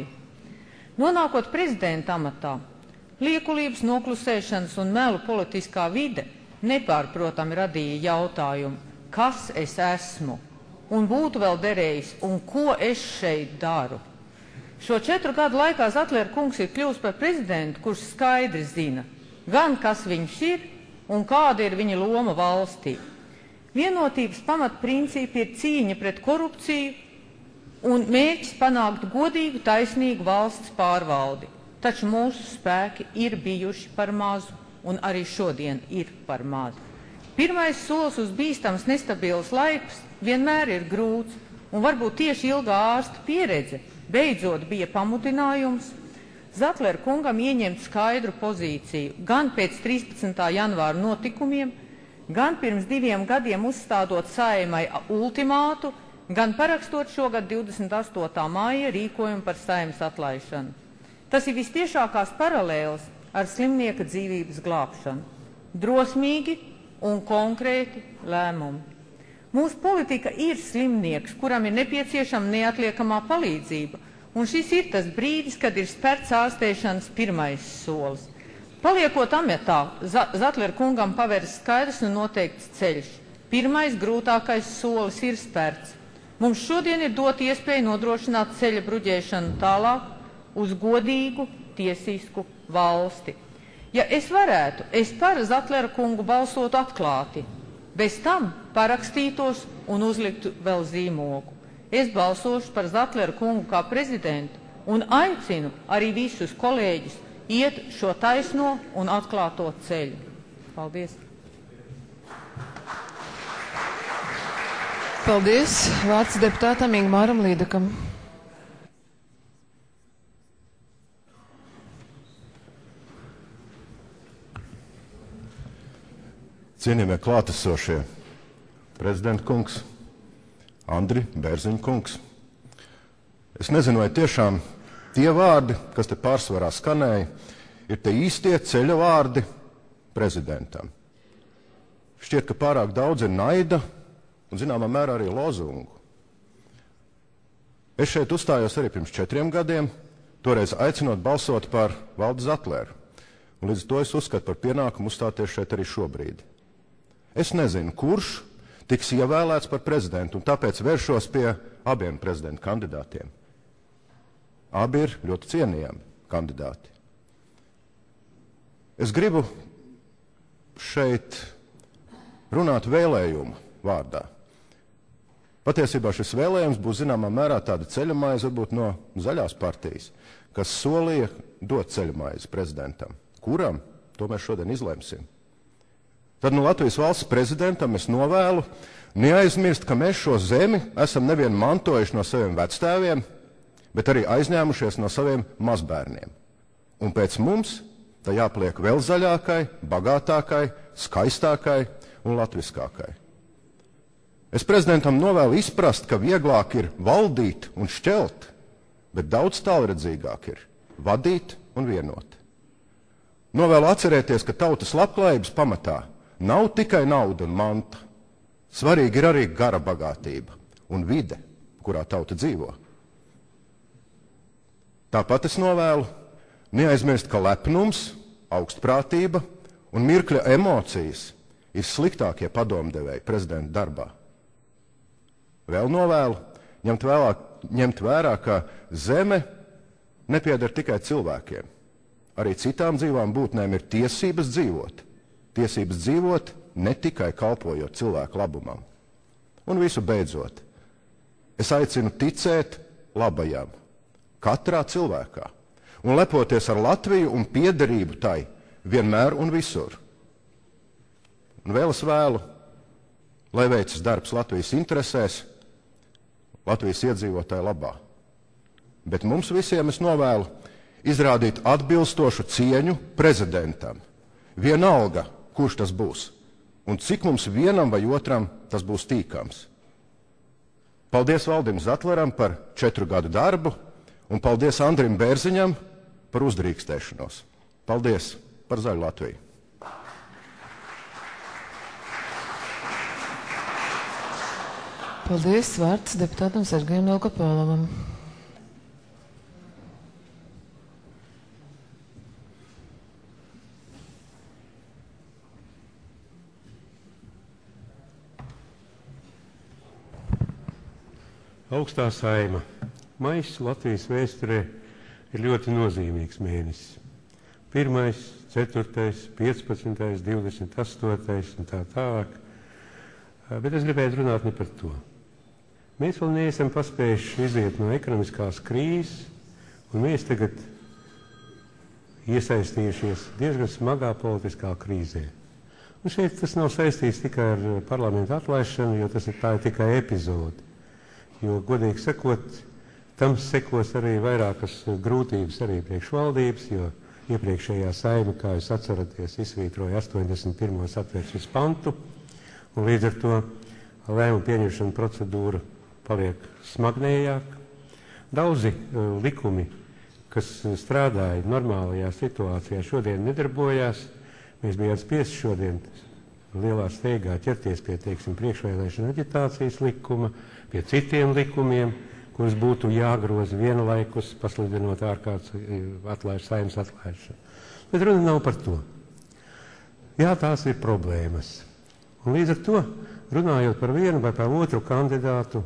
Nonākot prezidenta amatā, liekulības, noklusēšanas un melu politiskā vide nepārprotami radīja jautājumu, kas es esmu, un būtu vēl derējis, un ko es šeit daru. Šo četru gadu laikā Zatlera kungs ir kļuvis par prezidentu, kurš skaidri zina, gan kas viņš ir, un kāda ir viņa loma valstī. Vienotības pamatprincipi ir cīņa pret korupciju un mērķis panākt godīgu, taisnīgu valsts pārvaldi. Taču mūsu spēki ir bijuši par mazu, un arī šodien ir par mazu. Pirmais solis uz bīstams nestabils laiks vienmēr ir grūts, un varbūt tieši ilgā ārsta pieredze beidzot bija pamudinājums Zatlera kungam ieņemt skaidru pozīciju gan pēc trīspadsmitā janvāra notikumiem, gan pirms diviem gadiem uzstādot Saeimai ultimātu, gan parakstot šogad divdesmit astotā māja rīkojumu par Saeimas atlaišanu. Tas ir vistiešākās paralēles ar slimnieka dzīvības glābšanu. Drosmīgi un konkrēti lēmumi. Mūsu politika ir slimnieks, kuram ir nepieciešama neatliekamā palīdzība, un šis ir tas brīdis, kad ir spērts ārstēšanas pirmais solis. Paliekot amatā, Zatlera kungam paveras skaidrs un noteikts ceļš. Pirmais grūtākais solis ir spērts. Mums šodien ir dot iespēju nodrošināt ceļa bruģēšanu tālāk uz godīgu, tiesisku valsti. Ja es varētu, es par Zatlera kungu balsotu atklāti, bez tam parakstītos un uzliktu vēl zīmogu. Es balsošu par Zatlera kungu kā prezidentu un aicinu arī visus kolēģus iet šo taisno un atklāto ceļu. Paldies! Paldies! Vārds deputātam Ingmāram Līdakam. Cienījamie klātesošie, prezidenta kungs, Andri Bērziņa kungs. Es nezinu, vai tiešām tie vārdi, kas te pārsvarā skanēja, ir te īstie ceļa vārdi prezidentam. Šķiet, ka pārāk daudz ir naida un zināmā mērā arī lozungu. Es šeit uzstājos arī pirms četriem gadiem, toreiz aicinot balsot par Valdi Zatleru. Un līdz to es uzskatu par pienākumu uzstāties šeit arī šobrīd. Es nezinu, kurš tiks ievēlēts par prezidentu, un tāpēc vēršos pie abiem prezidenta kandidātiem. Abi ir ļoti cienījami kandidāti. Es gribu šeit runāt vēlējumu vārdā. Patiesībā šis vēlējums būs zināmā mērā tāda ceļamaize varbūt no Zaļās partijas, kas solīja dot ceļamaizi prezidentam. Kuram? To mēs šodien izlemsim. Tad no Latvijas valsts prezidentam es novēlu neaizmirst, ka mēs šo zemi esam nevien mantojuši no saviem vectēviem, bet arī aizņēmušies no saviem mazbērniem. Un pēc mums tā jāpliek vēl zaļākai, bagātākai, skaistākai un latviskākai. Es prezidentam novēlu izprast, ka vieglāk ir valdīt un šķelt, bet daudz tālredzīgāk ir vadīt un vienot. Novēlu atcerēties, ka tautas labklājības pamatā nav tikai nauda un manta. Svarīgi ir arī gara bagātība un vide, kurā tauta dzīvo. Tāpat es novēlu neaizmirst, ka lepnums, augstprātība un mirkļa emocijas ir sliktākie padomdevēji prezidenta darbā. Vēl novēlu ņemt, vēlāk, ņemt vērā, ka zeme nepieder tikai cilvēkiem. Arī citām dzīvām būtnēm ir tiesības dzīvot. Tiesības dzīvot ne tikai kalpojot cilvēku labumam. Un visu beidzot, es aicinu ticēt labajam katrā cilvēkā un lepoties ar Latviju un piederību tai vienmēr un visur. Un vēl es vēlu, lai veicas darbs Latvijas interesēs, Latvijas iedzīvotāju labā. Bet mums visiem es novēlu izrādīt atbilstošu cieņu prezidentam. Vienalga, kurš tas būs, un cik mums vienam vai otram tas būs tīkams. Paldies Valdim Zatleram par četru gadu darbu, un paldies Andrim Bērziņam par uzdrīkstēšanos. Paldies par zaļu Latviju! Paldies, vārds deputātam Sergejam Dolgopolovam. Augstā saima. Maijs Latvijas vēsturē ir ļoti nozīmīgs mēnesis. Pirmais, ceturtais, piecpadsmitais, divdesmit astotais un tā tālāk. Bet es gribētu runāt ne par to. Mēs vēl neesam paspējuši iziet no ekonomiskās krīzes, un mēs tagad iesaistījušies diezgan smagā politiskā krīzē. Un šeit tas nav saistīts tikai ar parlamentu atlaišanu, jo tas ir tā ir tikai epizode. Jo, godīgi sakot, tam sekos arī vairākas grūtības arī priekšvaldības, jo iepriekšējā saima, kā jūs atceraties, izsvītroja astoņdesmit pirmo satversmes pantu, un līdz ar to lēmumu pieņemšana procedūra paliek smagnējāka. Daudzi uh, likumi, kas strādāja normālajā situācijā, šodien nedarbojās. Mēs bijām spiesti šodien lielā steigā ķerties pie, teiksim, priekšvēlēšana aģitācijas likuma, pie citiem likumiem, kurus būtu jāgroza vienlaikus, pasludinot ārkārtas atlaiž, saimnes atlaišanu. Bet runa nav par to. Jā, tās ir problēmas. Un līdz ar to, runājot par vienu vai par otru kandidātu,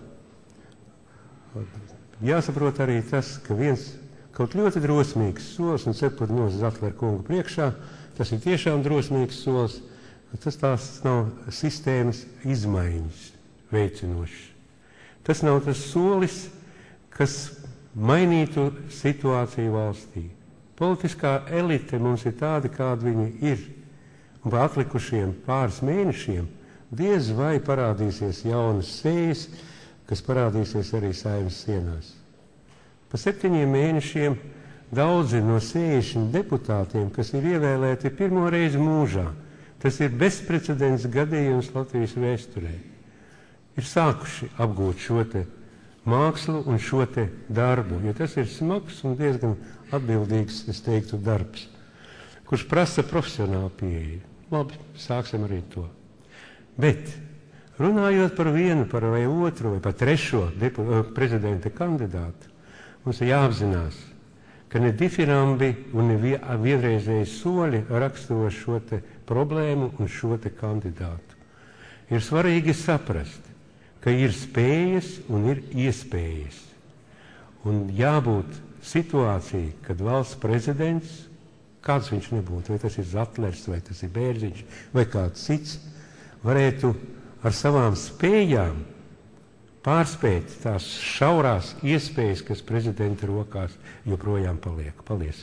jāsaprot arī tas, ka viens kaut ļoti drosmīgs solis, un cepot no Zatlera kunga priekšā, tas ir tiešām drosmīgs solis, tas tās nav sistēmas izmaiņas veicinošas. Tas nav tas solis, kas mainītu situāciju valstī. Politiskā elite mums ir tāda, kāda viņa ir. Un pa atlikušiem pāris mēnešiem diez vai parādīsies jaunas sejas, kas parādīsies arī saimnes sienās. Pa septiņiem mēnešiem daudzi no sešdesmit deputātiem, kas ir ievēlēti pirmo reizi mūžā, tas ir bezprecedents gadījums Latvijas vēsturē, ir sākuši apgūt šo te mākslu un šo te darbu, jo tas ir smags un diezgan atbildīgs, es teiktu, darbs, kurš prasa profesionālu pieeju. Labi, sāksim arī to. Bet, runājot par vienu, par vai otru, vai par trešo depu, prezidenta kandidātu, mums ir jāapzinās, ka ne difirambi un ne vienreizēji soļi raksturo šo te problēmu un šo te kandidātu. Ir svarīgi saprast, ka ir spējas un ir iespējas. Un jābūt situācija, kad valsts prezidents, kāds viņš nebūtu, vai tas ir Zatlers, vai tas ir Bērziņš, vai kāds cits, varētu ar savām spējām pārspēt tās šaurās iespējas, kas prezidenta rokās joprojām paliek. Paldies!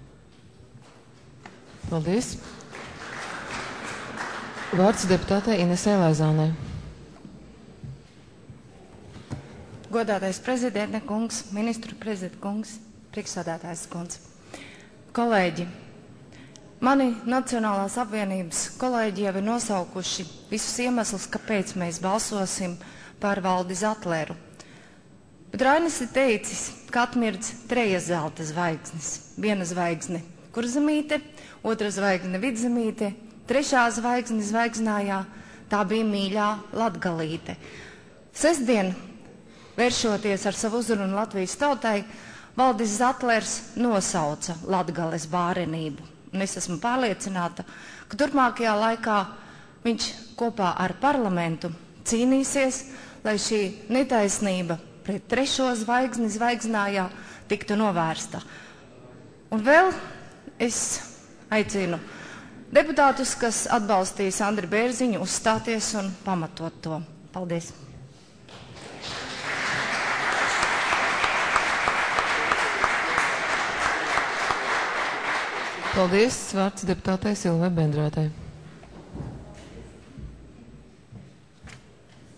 Paldies! Vārds deputātei Inesei Laizānei. Godātais prezidenta kungs, ministru prezidenta kungs, priekšsādātājs kungs. Kolēģi, mani Nacionālās apvienības kolēģi jau ir nosaukuši visus iemeslus, kāpēc mēs balsosim par Valdi Zatleru. Bet Rainis ir teicis, ka atmirdz trejas zelta zvaigznes. Viena zvaigzne kurzemīte, otra zvaigzne vidzemīte, trešā zvaigzne zvaigznājā, tā bija mīļā Latgalīte. Sestdien, vēršoties ar savu uzrunu Latvijas tautai, Valdis Zatlers nosauca Latgales bārenību. Un es esmu pārliecināta, ka turpmākajā laikā viņš kopā ar parlamentu cīnīsies, lai šī netaisnība pret trešo zvaigzni zvaigznājā tiktu novērsta. Un vēl es aicinu deputātus, kas atbalstīs Andri Bērziņu, uzstāties un pamatot to. Paldies! Paldies! Vārds deputātei Silvai Bendrātei.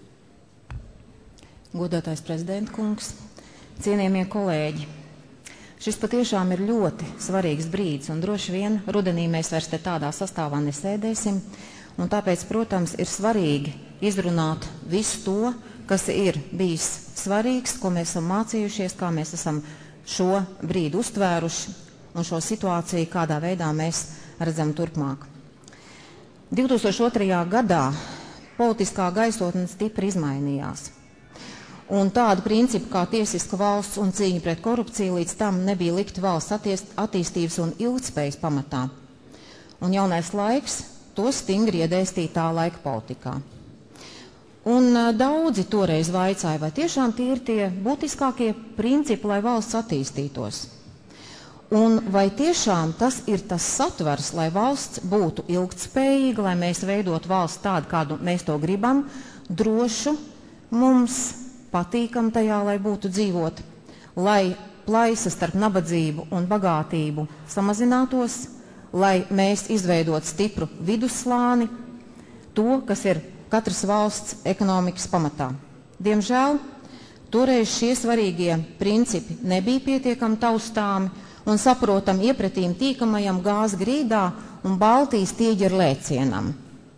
Godātais prezidenta kungs, cienījamie kolēģi. Šis patiešām ir ļoti svarīgs brīdis, un droši vien rudenī mēs vairs te tādā sastāvā nesēdēsim, un tāpēc, protams, ir svarīgi izrunāt visu to, kas ir bijis svarīgs, ko mēs esam mācījušies, kā mēs esam šo brīdi uztvēruši un šo situāciju, kādā veidā mēs redzam turpmāk. divi tūkstoši otrajā gadā politiskā gaisotne stipri izmainījās. Un tādu principu kā tiesiska valsts un cīņa pret korupciju līdz tam nebija likti valsts attiest, attīstības un ilgtspējas pamatā. Un jaunais laiks to stingri iedēstīja tā laika politikā. Un uh, daudzi toreiz vaicāja, vai tiešām tie ir tie būtiskākie principi, lai valsts attīstītos. Un vai tiešām tas ir tas satvers, lai valsts būtu ilgtspējīga, lai mēs veidotu valsts tādu, kādu mēs to gribam, drošu, mums patīkam tajā, lai būtu dzīvot, lai plaisa starp nabadzību un bagātību samazinātos, lai mēs izveidot stipru vidusslāni, to, kas ir katras valsts ekonomikas pamatā. Diemžēl toreiz šie svarīgie principi nebija pietiekami taustāmi un saprotam iepretīm tīkamajam gāz grīdā un Baltijas tīģeru lēcienam.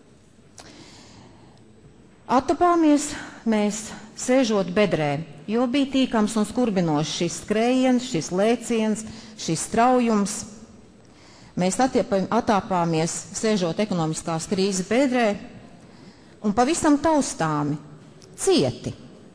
Attapāmies mēs sēžot bedrē, jo bija tīkams un skurbinošs šis skrējiens, šis lēciens, šis straujums. Mēs attāpāmies sēžot ekonomiskās krīzes bedrē un pavisam taustāmi, cieti.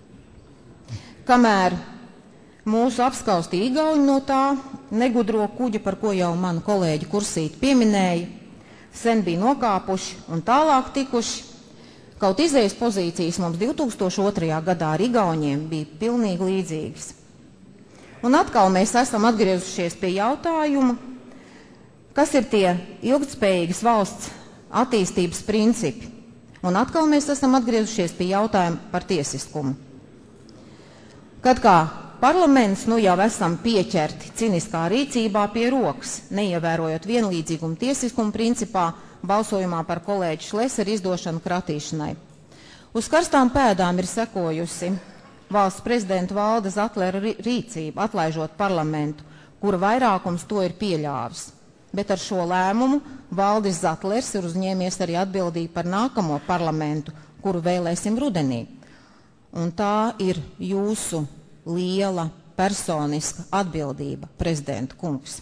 Kamēr mūsu apskausti igauņi no tā negudro kuģa, par ko jau manu kolēģi Kursīti pieminēja, sen bija nokāpuši un tālāk tikuši. Kaut izējas pozīcijas mums divi tūkstoši otrajā gadā ar igauņiem bija pilnīgi līdzīgas. Un atkal mēs esam atgriezušies pie jautājuma, kas ir tie ilgtspējīgas valsts attīstības principi. Un atkal mēs esam atgriezušies pie jautājuma par tiesiskumu. Kad kā parlaments nu jau esam pieķerti ciniskā rīcībā pie rokas, neievērojot vienlīdzīgumu tiesiskumu principā, balsojumā par kolēģi Šleseru izdošanu kratīšanai. Uz karstām pēdām ir sekojusi valsts prezidenta Valda Zatlera rīcība, atlaižot parlamentu, kura vairākums to ir pieļāvis. Bet ar šo lēmumu Valdis Zatlers ir uzņēmies arī atbildību par nākamo parlamentu, kuru vēlēsim rudenī. Un tā ir jūsu liela personiska atbildība, prezidenta kungs.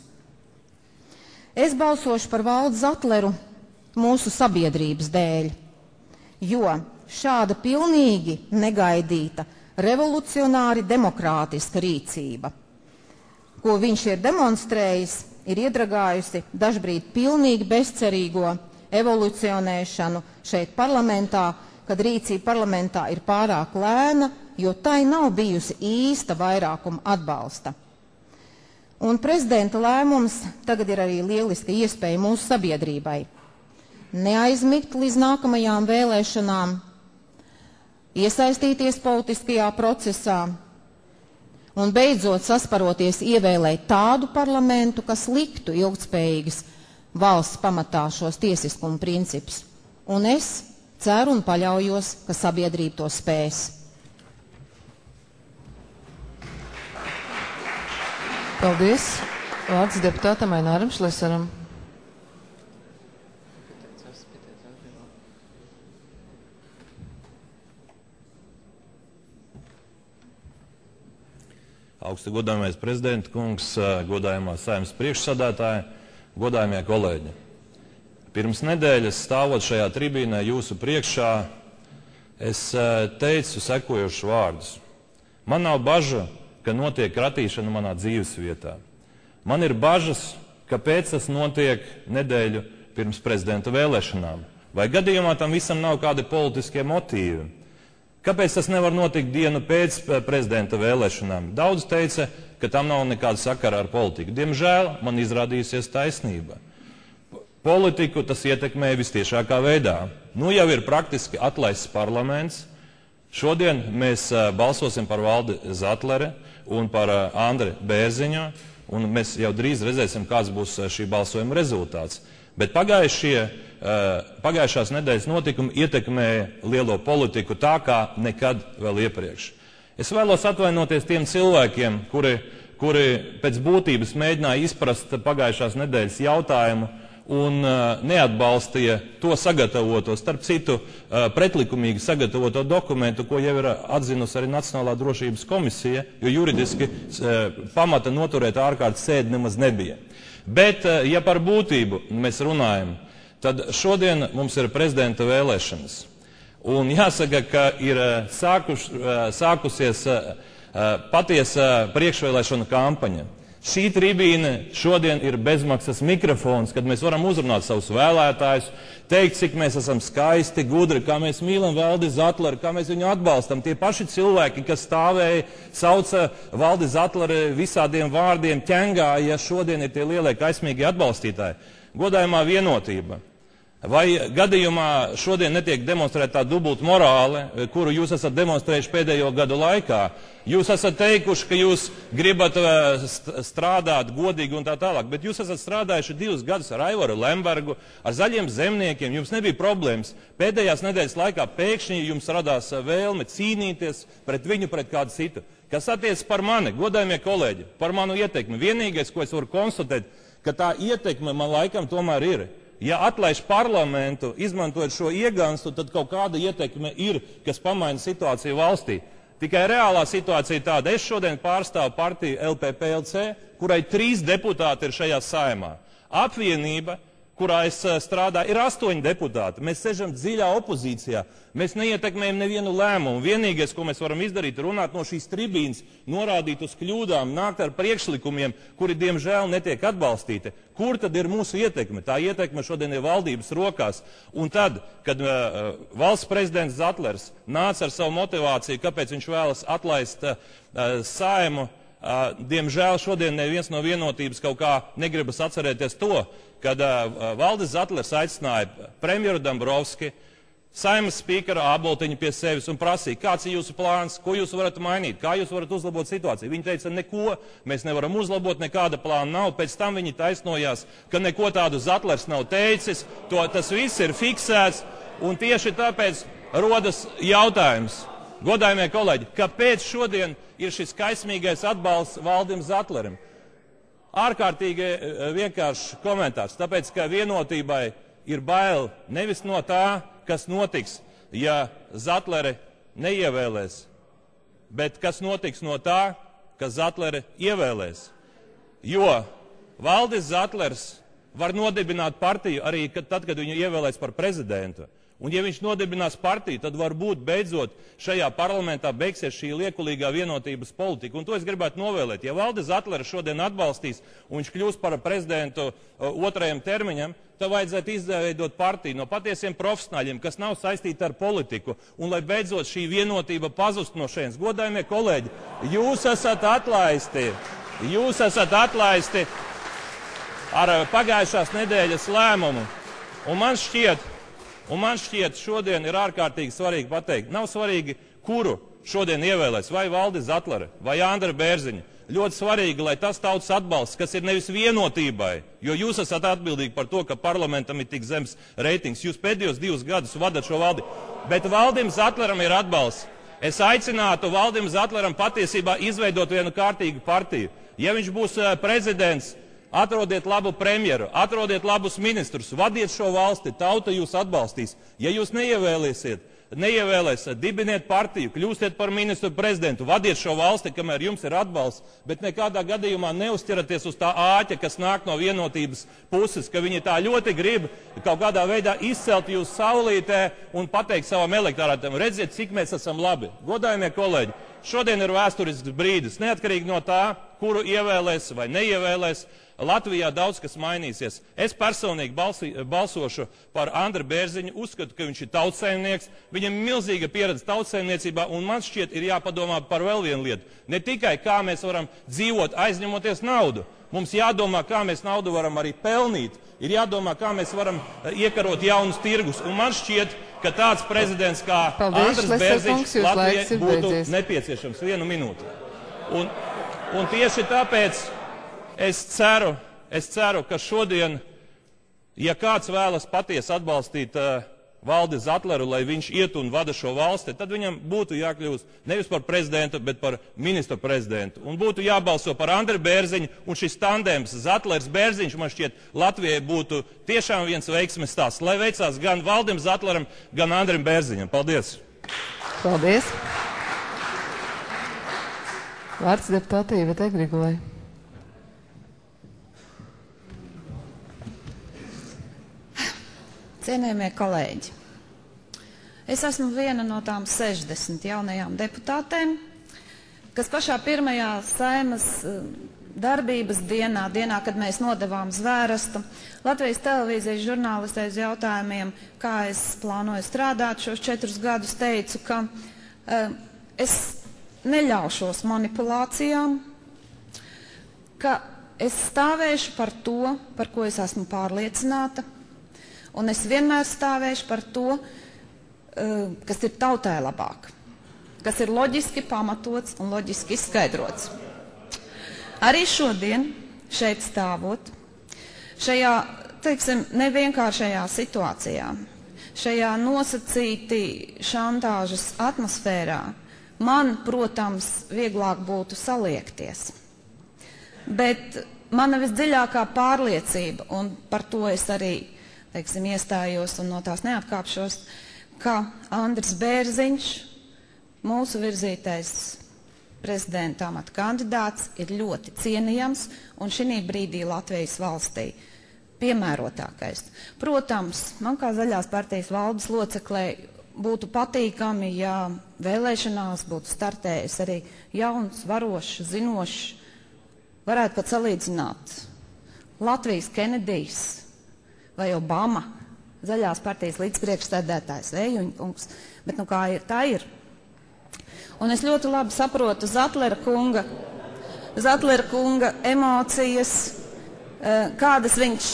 Es balsošu par Valdu Zatleru mūsu sabiedrības dēļ, jo šāda pilnīgi negaidīta, revolucionāri demokrātiska rīcība, ko viņš ir demonstrējis, ir iedragājusi dažbrīd pilnīgi bezcerīgo evolucionēšanu šeit parlamentā, kad rīcība parlamentā ir pārāk lēna, jo tai nav bijusi īsta vairākuma atbalsta. Un prezidenta lēmums tagad ir arī lieliska iespēja mūsu sabiedrībai neaizmigt līdz nākamajām vēlēšanām, iesaistīties politiskajā procesā un beidzot sasparoties ievēlēt tādu parlamentu, kas liktu ilgtspējīgas valsts pamatā šos tiesiskuma principus. Un es ceru un paļaujos, ka sabiedrība to spēs. Paldies. Vārds deputātam Aināram Šleseram. Augsti godājamais prezidenta kungs, godājamā Saeimas priekšsādātāja, godājamie kolēģi. Pirms nedēļas stāvot šajā tribīnē jūsu priekšā, es teicu sekojošus vārdus. Man nav bažu, ka notiek kratīšana manā dzīves vietā. Man ir bažas, kāpēc tas notiek nedēļu pirms prezidenta vēlēšanām. Vai gadījumā tam visam nav kādi politiskie motīvi? Kāpēc tas nevar notikt dienu pēc prezidenta vēlēšanām? Daudz teica, ka tam nav nekāda sakara ar politiku. Diemžēl man izrādījusies taisnība. Politiku tas ietekmē vistiešākā veidā. Nu jau ir praktiski atlaists parlaments. Šodien mēs balsosim par Valdi Zatleri un par Andri Bērziņu, un mēs jau drīz redzēsim, kāds būs šī balsojuma rezultāts. Bet pagājušie, pagājušās nedēļas notikumi ietekmēja lielo politiku tā kā nekad vēl iepriekš. Es vēlos atvainoties tiem cilvēkiem, kuri kuri pēc būtības mēģināja izprast pagājušās nedēļas jautājumu un uh, neatbalstīja to sagatavoto, starp citu, uh, pretlikumīgi sagatavoto dokumentu, ko jau ir atzinusi arī Nacionālā drošības komisija, jo juridiski uh, pamata noturēt ārkārtas sēdi nemaz nebija. Bet, uh, ja par būtību mēs runājam, tad šodien mums ir prezidenta vēlēšanas. Un jāsaka, ka ir uh, sākuš, uh, sākusies uh, uh, patiesa priekšvēlēšana kampaņa. Šī tribīne šodien ir bezmaksas mikrofons, kad mēs varam uzrunāt savus vēlētājus, teikt, cik mēs esam skaisti, gudri, kā mēs mīlam Valdi Zatleru, kā mēs viņu atbalstam. Tie paši cilvēki, kas stāvēja, sauca Valdi Zatleru visādiem vārdiem, ķengāja, šodien ir tie lielie kaismīgie atbalstītāji. Godājumā vienotība. Vai gadījumā šodien netiek demonstrēta tā dubult morāle, kuru jūs esat demonstrējuši pēdējo gadu laikā? Jūs esat teikuši, ka jūs gribat strādāt godīgi un tā tālāk, bet jūs esat strādājuši divus gadus ar Aivaru Lembergu, ar zaļiem zemniekiem, jums nebija problēmas. Pēdējās nedēļas laikā pēkšņi jums radās vēlme cīnīties pret viņu, pret kādu citu. Kas attiec par mani, godājumie kolēģi, par manu ietekmi. Vienīgais, ko es varu konstatēt, ka tā ietekme man laikam tomēr ir. Ja atlaiž parlamentu, izmantojot šo iegānstu, tad kaut kāda ietekme ir, kas pamaina situāciju valstī. Tikai reālā situācija ir tāda. Es šodien pārstāvu partiju L P P L C, kurai trīs deputāti ir šajā saimā. Apvienība, kurā es strādāju, ir astoņi deputāti. Mēs sežam dziļā opozīcijā. Mēs neietekmējam nevienu lēmumu. Vienīgais, ko mēs varam izdarīt, ir runāt no šīs tribīnes, norādīt uz kļūdām, nākt ar priekšlikumiem, kuri, diemžēl, netiek atbalstīti. Kur tad ir mūsu ietekme? Tā ietekme šodien ir valdības rokās. Un tad, kad uh, valsts prezidents Zatlers nāca ar savu motivāciju, kāpēc viņš vēlas atlaist uh, Saimu, uh, diemžēl šodien neviens no vienotības kaut kā negribas atcerēties to, kad uh, Valdis Zatlers aicināja premjeru Dombrovski, Saimas spīkera Āboltiņu pie sevis un prasīja, kāds ir jūsu plāns, ko jūs varat mainīt, kā jūs varat uzlabot situāciju. Viņi teica, neko mēs nevaram uzlabot, nekāda plāna nav. Pēc tam viņi taisnojās, ka neko tādu Zatlers nav teicis, to, tas viss ir fiksēts, un tieši tāpēc rodas jautājums, godājumie kolēģi, kāpēc šodien ir šis kaismīgais atbalsts Valdim Zatlerim? Ārkārtīgi vienkāršs komentārs, tāpēc, ka vienotībai ir bail nevis no tā, kas notiks, ja Zatleri neievēlēs, bet kas notiks no tā, ka Zatleri ievēlēs. Jo Valdis Zatlers var nodibināt partiju arī kad, tad, kad viņu ievēlēs par prezidentu. Un ja viņš nodibinās partiju, tad varbūt beidzot šajā parlamentā beigsies šī liekulīgā vienotības politika. Un to es gribētu novēlēt. Ja Valdis Zatlers šodien atbalstīs un viņš kļūs par prezidentu uh, otrajam termiņam, tad vajadzētu izveidot partiju no patiesiem profesionāļiem, kas nav saistīti ar politiku. Un lai beidzot šī vienotība pazust no šejienes. Godājumie kolēģi, jūs esat atlaisti. Jūs esat atlaisti ar pagājušās nedēļas lēmumu. Un man šķiet, Un man šķiet, šodien ir ārkārtīgi svarīgi pateikt, nav svarīgi, kuru šodien ievēlēs, vai Valdis Zatlere, vai Andra Bērziņa. Ļoti svarīgi, lai tas tautas atbalsts, kas ir nevis vienotībai, jo jūs esat atbildīgi par to, ka parlamentam ir tik zems reitings. Jūs pēdējos divus gadus vadat šo valdi, bet Valdim Zatleram ir atbalsts. Es aicinātu Valdim Zatleram patiesībā izveidot vienu kārtīgu partiju. Ja viņš būs uh, prezidents, atrodiet labu premjeru, atrodiet labus ministrus, vadiet šo valsti, tauta jūs atbalstīs. Ja jūs neievēlēsiet, neievēlēsiet, dibiniet partiju, kļūstiet par ministru prezidentu, vadiet šo valsti, kamēr jums ir atbalsts, bet nekādā gadījumā neuzķeraties uz tā āķa, kas nāk no vienotības puses, ka viņi tā ļoti grib kaut kādā veidā izcelt jūs saulītē un pateikt savam elektorātam, redziet, cik mēs esam labi. Godājumie kolēģi, šodien ir vēsturisks brīdis, neatkarīgi no tā, kuru ievēlēs vai neievēlēs. Latvijā daudz kas mainīsies. Es personīgi balsi, balsošu par Andru Bērziņu, uzskatu, ka viņš ir tautsaimnieks, viņam ir milzīga pieredze tautsaimniecībā, un man šķiet ir jāpadomā par vēl vienu lietu. Ne tikai kā mēs varam dzīvot aizņemoties naudu, mums jādomā, kā mēs naudu varam arī pelnīt, ir jādomā, kā mēs varam iekarot jaunus tirgus, un man šķiet, ka tāds prezidents kā Paldies, Andrs Bērziņš Latvijai būtu nepieciešams. Vienu minūti. Un, un tieši tāpēc Es ceru, es ceru, ka šodien, ja kāds vēlas patiesi atbalstīt uh, Valdi Zatleru, lai viņš iet un vada šo valsti, tad viņam būtu jākļūst nevis par prezidentu, bet par ministru prezidentu. Un būtu jābalso par Andri Bērziņu, un šis tandēms Zatlers Bērziņš, man šķiet, Latvijai būtu tiešām viens veiksmes stāsts, lai veicās gan Valdim Zatleram, gan Andrim Bērziņam. Paldies! Paldies! Vārds deputātei Ivetai Grigulai. Cienījamie kolēģi, es esmu viena no tām sešdesmit jaunajām deputātēm, kas pašā pirmajā Saeimas darbības dienā, dienā, kad mēs nodevām zvērestu, Latvijas televīzijas žurnālistei uz jautājumiem, kā es plānoju strādāt šos četrus gadus, teicu, ka uh, es neļaušos manipulācijām, ka es stāvēšu par to, par ko es esmu pārliecināta, un es vienmēr stāvēšu par to, kas ir tautai labāk, kas ir loģiski pamatots un loģiski izskaidrots. Arī šodien, šeit stāvot, šajā, teiksim, nevienkāršajā situācijā, šajā nosacīti šantāžas atmosfērā, man, protams, vieglāk būtu saliekties. Bet mana visdziļākā pārliecība, un par to es arī teiksim, iestājos un no tās neatkāpšos, ka Andris Bērziņš, mūsu virzītais prezidenta amata kandidāts, ir ļoti cienījams un šī brīdī Latvijas valstī piemērotākais. Protams, man kā Zaļās partijas valdes loceklei būtu patīkami, ja vēlēšanās būtu startējis arī jauns, varošs, zinošs, varētu pat salīdzināt Latvijas Kenedijs vai Obama, Zaļās partijas līdzpriekšsēdētājs Vējuņkungs, bet nu kā ir, tā ir. Un es ļoti labi saprotu Zatlera kunga, Zatlera kunga emocijas, kādas viņš...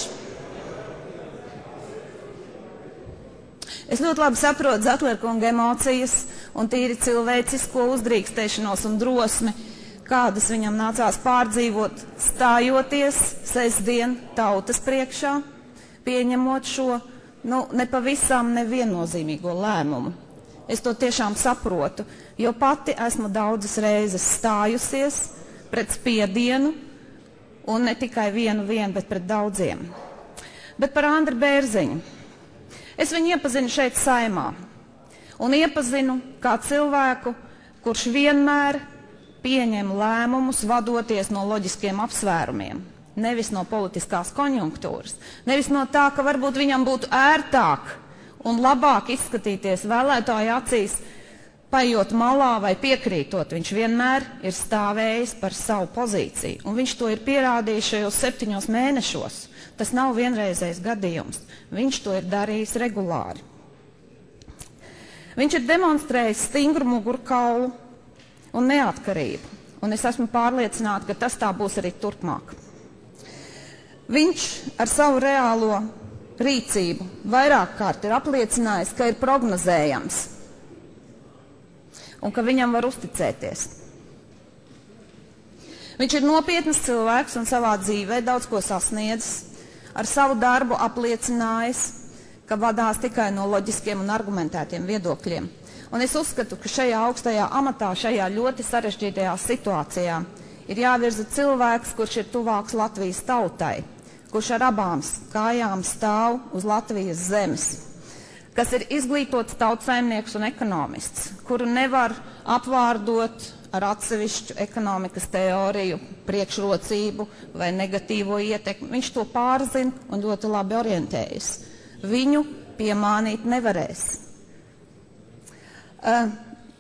Es ļoti labi saprotu Zatlera kunga emocijas un tīri cilvēcisko uzdrīkstēšanos un drosmi, kādas viņam nācās pārdzīvot, stājoties sestdien tautas priekšā, pieņemot šo, nu, nepavisam neviennozīmīgo lēmumu. Es to tiešām saprotu, jo pati esmu daudzas reizes stājusies pret spiedienu, un ne tikai vienu vienu, bet pret daudziem. Bet par Andri Bērziņu. Es viņu iepazinu šeit Saeimā, un iepazinu kā cilvēku, kurš vienmēr pieņem lēmumus vadoties no loģiskiem apsvērumiem. Nevis no politiskās konjunktūras, nevis no tā, ka varbūt viņam būtu ērtāk un labāk izskatīties vēlētāju acīs, paiet malā vai piekrītot. Viņš vienmēr ir stāvējis par savu pozīciju, un viņš to ir pierādījis šajos septiņos mēnešos. Tas nav vienreizējs gadījums. Viņš to ir darījis regulāri. Viņš ir demonstrējis stingru mugurkaulu un neatkarību, un es esmu pārliecināta, ka tas tā būs arī turpmāk. Viņš ar savu reālo rīcību vairāk kārt ir apliecinājis, ka ir prognozējams un ka viņam var uzticēties. Viņš ir nopietnas cilvēks un savā dzīvē daudz ko sasniedzis, ar savu darbu apliecinājis, ka vadās tikai no loģiskiem un argumentētiem viedokļiem. Un es uzskatu, ka šajā augstajā amatā, šajā ļoti sarežģītajā situācijā ir jāvirza cilvēks, kurš ir tuvāks Latvijas tautai, kurš ar abām kājām stāv uz Latvijas zemes, kas ir izglītots tautsaimnieks un ekonomists, kuru nevar apvārdot ar atsevišķu ekonomikas teoriju, priekšrocību vai negatīvo ietekmi. Viņš to pārzina un ļoti labi orientējas. Viņu piemānīt nevarēs. Uh,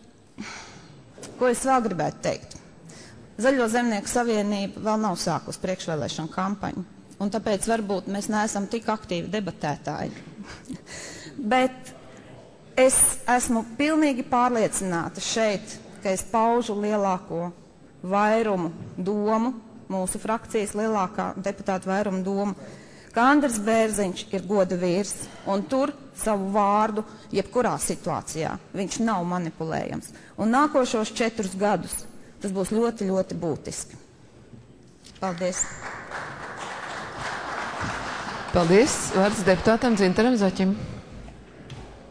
ko es vēl gribētu teikt? Zaļo zemnieku savienība vēl nav sākus priekšvēlēšanu kampaņu, un tāpēc varbūt mēs neesam tik aktīvi debatētāji. Bet es esmu pilnīgi pārliecināta šeit, ka es paužu lielāko vairumu domu, mūsu frakcijas lielākā deputāta vairumu domu, ka Andris Bērziņš ir goda vīrs, un tur savu vārdu jebkurā situācijā viņš nav manipulējams. Un nākošos četrus gadus tas būs ļoti, ļoti būtiski. Paldies! Paldies! Vārds deputātam Dzintaram Zaķim.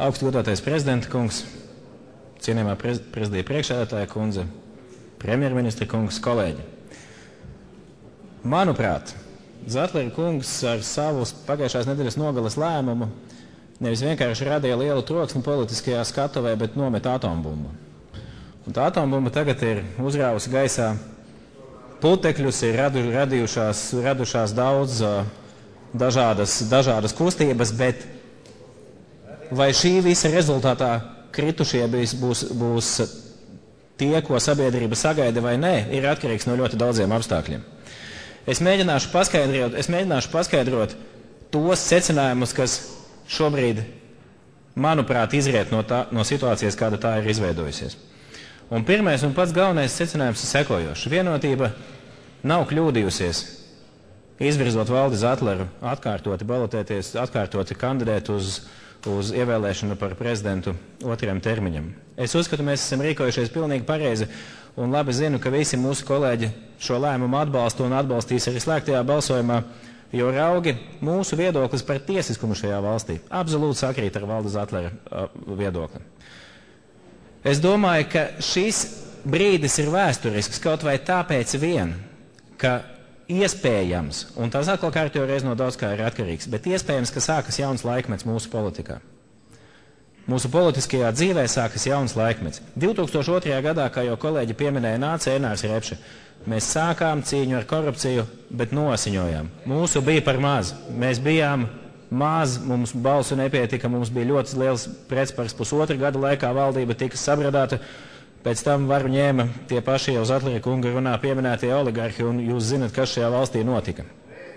Augstgodātais prezidenta kungs, cienījamā prez, prezidija priekšsēdētāja kundze, premjerministra kungs, kolēģi. Manuprāt, Zatlera kungs ar savu pagājušās nedēļas nogales lēmumu nevis vienkārši radīja lielu troksni politiskajā skatuvē, bet nomet atombumbu. Un tā atombumba tagad ir uzrāvusi gaisā putekļus, ir radu, radījušās, radušās daudz uh, dažādas, dažādas kustības, bet vai šī visa rezultātā kritušie būs, būs, būs tie, ko sabiedrība sagaida vai nē, ir atkarīgs no ļoti daudziem apstākļiem. Es mēģināšu paskaidrot, es mēģināšu paskaidrot tos secinājumus, kas šobrīd, manuprāt, izriet no, tā, no situācijas, kāda tā ir izveidojusies. Un pirmais un pats galvenais secinājums ir sekojošs. Vienotība nav kļūdījusies, izvirzot Valdi Zatleru, atkārtoti balotēties, atkārtoti kandidēt uz, uz ievēlēšanu par prezidentu otrajam termiņam. Es uzskatu, mēs esam rīkojušies pilnīgi pareizi un labi zinu, ka visi mūsu kolēģi šo lēmumu atbalsta un atbalstīs arī slēgtajā balsojumā, jo raugi mūsu viedoklis par tiesiskumu šajā valstī absolūti sakrīt ar Valda Zatlera uh, viedokli. Es domāju, ka šis brīdis ir vēsturisks kaut vai tāpēc vien, ka iespējams, un tas atkal kārtējo reizi no daudz kā ir atkarīgs, bet iespējams, ka sākas jauns laikmets mūsu politikā. Mūsu politiskajā dzīvē sākas jauns laikmets. divi tūkstoši otrajā gadā, kā jau kolēģi pieminēja, nāca Ēnārs Repše. Mēs sākām cīņu ar korupciju, bet nosiņojām. Mūsu bija par maz. Mēs bijām maz, mums balsu nepietika, mums bija ļoti liels pretspars. Pusotru gadu laikā valdība tika sabradāta, pēc tam varu ņēma tie paši jau Zatlera kunga runā pieminētie oligarhi, un jūs zinat, kas šajā valstī notika.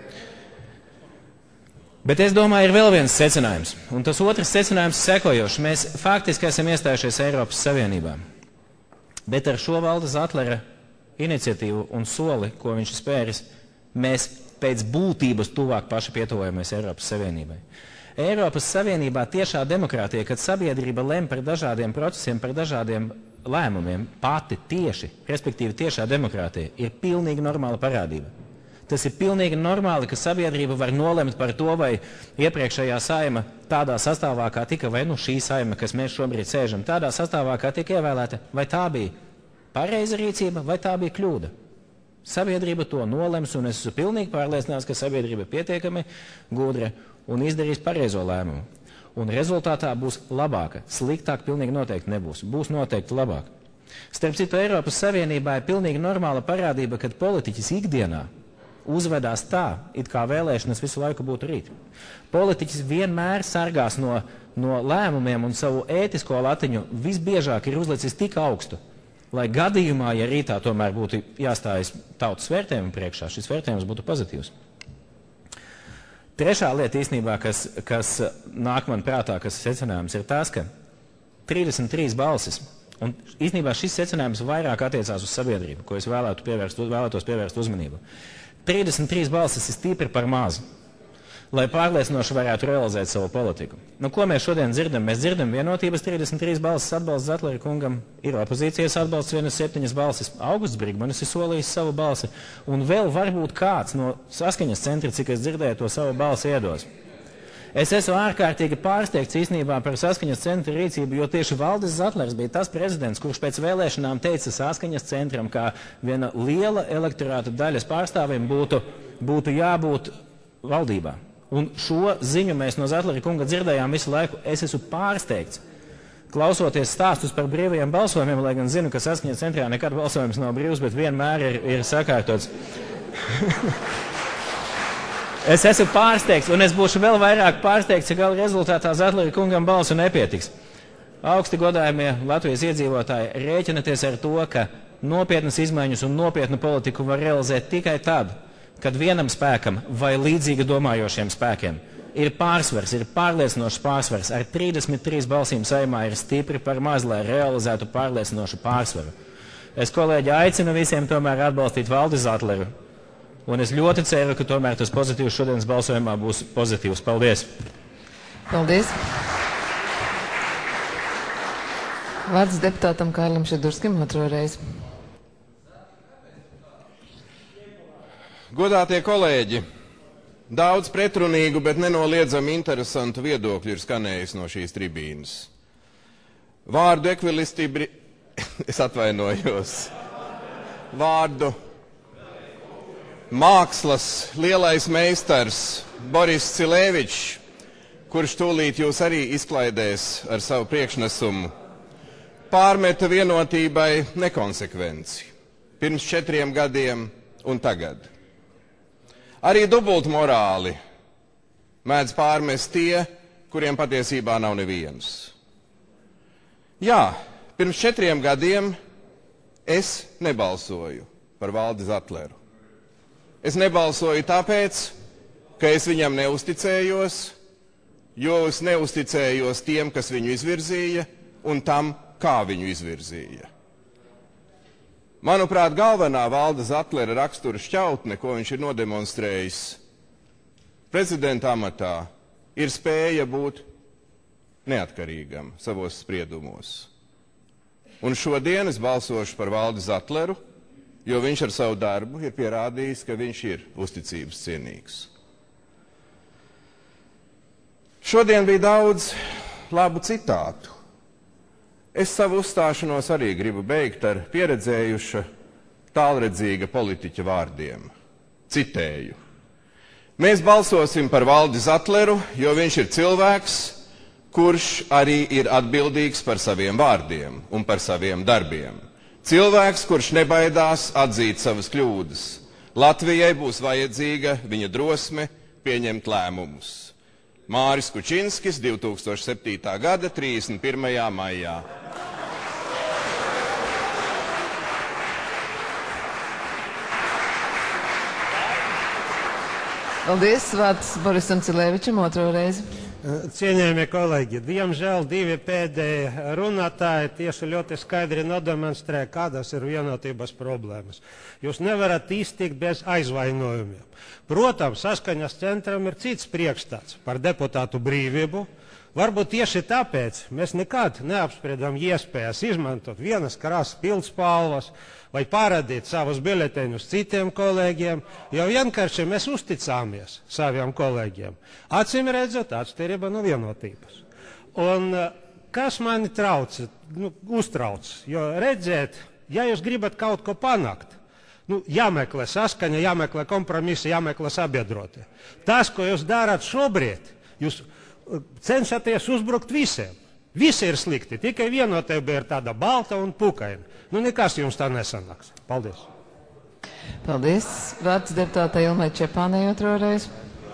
Bet es domāju, ir vēl viens secinājums, un tas otrs secinājums sekojošs. Mēs faktiski esam iestājušies Eiropas Savienībā, bet ar šo Valda Zatlera iniciatīvu un soli, ko viņš spēris, mēs pēc būtības tuvāk paši pietuvojamies Eiropas Savienībai. Eiropas Savienībā tiešā demokrātija, kad sabiedrība lem par dažādiem procesiem, par dažādiem lēmumiem, pati tieši, respektīvi tiešā demokrātija, ir pilnīgi normāla parādība. Tas ir pilnīgi normāli, ka sabiedrība var nolemt par to, vai iepriekšējā saima tādā sastāvā, kā tika, vai nu šī saima, kas mēs šobrīd sēžam, tādā sastāvā, kā tika ievēlēta, vai tā bija pareiza rīcība, vai tā bija kļūda. Sabiedrība to nolems, un es esmu pilnīgi pārliecināts, ka sabiedrība ir pietiekami gudra un izdarīs pareizo lēmumu. Un rezultātā būs labāka. Sliktāk pilnīgi noteikti nebūs. Būs noteikti labāk. Starp citu, Eiropas Savienībā ir pilnīgi normāla parādība, kad politiķis ikdienā uzvedās tā, it kā vēlēšanas visu laiku būtu rīt. Politiķis vienmēr sargās no, no lēmumiem un savu ētisko latiņu visbiežāk ir uzlicis tik augstu, lai gadījumā, ja rītā tomēr būtu jāstājas tautas vērtējumu priekšā, šis vērtējums būtu pozitīvs. Trešā lieta īstenībā, kas, kas nāk man prātā, kas secinājums, ir tas, ka trīsdesmit trīs balsis, un īstenībā šis secinājums vairāk attiecās uz sabiedrību, ko es vēlētu pievērst, vēlētos pievērst uzmanību. trīsdesmit trīs balsis ir stipri par mazu, lai pārliecinoši varētu realizēt savu politiku. Nu, ko mēs šodien dzirdam? Mēs dzirdam vienotības trīsdesmit trīs balsis atbalsts Zatlera kungam, ir opozīcijas atbalsts vienas septiņas balsis, Augusts Brigmanis ir solījis savu balsi, un vēl varbūt kāds no Saskaņas centra, cik es dzirdēju, to savu balsi iedos. Es esmu ārkārtīgi pārsteigts īstenībā par Saskaņas centra rīcību, jo tieši Valdis Zatlers bija tas prezidents, kurš pēc vēlēšanām teica Saskaņas centram, kā viena liela elektorāta daļas pārstāvim būtu, būtu jābūt valdībā. Un šo ziņu mēs no Zatlera kunga dzirdējām visu laiku. Es esmu pārsteigts, klausoties stāstus par brīvajiem balsojumiem, lai gan zinu, ka Saskaņas centrā nekad balsojums nav brīvs, bet vienmēr ir, ir sakārtots. Es esmu pārsteigts, un es būšu vēl vairāk pārsteigts, ja gala rezultātā Zatlera kungam balsu nepietiks. Augsti godājumie Latvijas iedzīvotāji, rēķinaties ar to, ka nopietnas izmaiņas un nopietnu politiku var realizēt tikai tad, kad vienam spēkam vai līdzīgi domājošiem spēkiem ir pārsvars, ir pārliecinošs pārsvars. Ar trīsdesmit trīs balsīm saimā ir stipri par maz, lai realizētu pārliecinošu pārsvaru. Es, kolēģi, aicinu visiem tomēr atbalstīt Valdi Zatleru. Un es ļoti ceru, ka tomēr tas pozitīvs šodienas balsojumā būs pozitīvs. Paldies! Paldies! Vārds deputātam Kārlim Šedurskim otro reizi. Godātie kolēģi, Daudz pretrunīgu, bet nenoliedzami interesantu viedokļu ir skanējis no šīs tribīnas. Vārdu ekvilistibri... es atvainojos. Vārdu mākslas lielais meistars Boris Cilēvičs, kurš tūlīt jūs arī izklaidēs ar savu priekšnesumu, pārmeta vienotībai nekonsekvenci pirms četriem gadiem un tagad. Arī dubult morāli mēdz pārmest tie, kuriem patiesībā nav neviens. Jā, pirms četriem gadiem es nebalsoju par Valdi Zatleru. Es nebalsoju tāpēc, ka es viņam neusticējos, jo es neusticējos tiem, kas viņu izvirzīja, un tam, kā viņu izvirzīja. Manuprāt, galvenā Valda Zatlera rakstura šķautne, ko viņš ir nodemonstrējis prezidenta amatā, ir spēja būt neatkarīgam savos spriedumos. Un šodien es balsošu par Valdi Zatleru, jo viņš ar savu darbu ir pierādījis, ka viņš ir uzticības cienīgs. Šodien bija daudz labu citātu. Es savu uzstāšanos arī gribu beigt ar pieredzējuša, tālredzīga politiķa vārdiem. Citēju. Mēs balsosim par Valdi Zatleru, jo viņš ir cilvēks, kurš arī ir atbildīgs par saviem vārdiem un par saviem darbiem. Cilvēks, kurš nebaidās atzīt savas kļūdas. Latvijai būs vajadzīga viņa drosme pieņemt lēmumus. Māris Kučinskis, divi tūkstoši septītā gada trīsdesmit pirmajā maijā. Paldies, vārds Borisam Cilēvičam otro reizi. Cienījamie kolēģi, diemžēl divi pēdējie runātāji tieši ļoti skaidri nodemonstrē, kādas ir vienotības problēmas. Jūs nevarat iztikt bez aizvainojumiem. Protams, Saskaņas centram ir cits priekšstats par deputātu brīvību. Varbūt tieši tāpēc mēs nekad neapspriedam iespējas izmantot vienas krāsas pildspalvas vai parādīt savus biļeteņus citiem kolēģiem, jo vienkārši mēs uzticāmies saviem kolēģiem. Acīm redzot, atšķirība no vienotības. Un kas mani trauc, nu, uztrauc, jo redzēt, ja jūs gribat kaut ko panākt, nu, jāmeklē saskaņa, jāmeklē kompromisi, jāmeklē sabiedrotie. Tas, ko jūs darat šobrīd, jūs cenšaties uzbrukt visiem. Visi ir slikti, tikai vienotība ir tāda balta un pukaina. Nu, nekas jums tā nesanāks. Paldies. Paldies. Vārds deputātei Ilmai Čepānei otro reizi.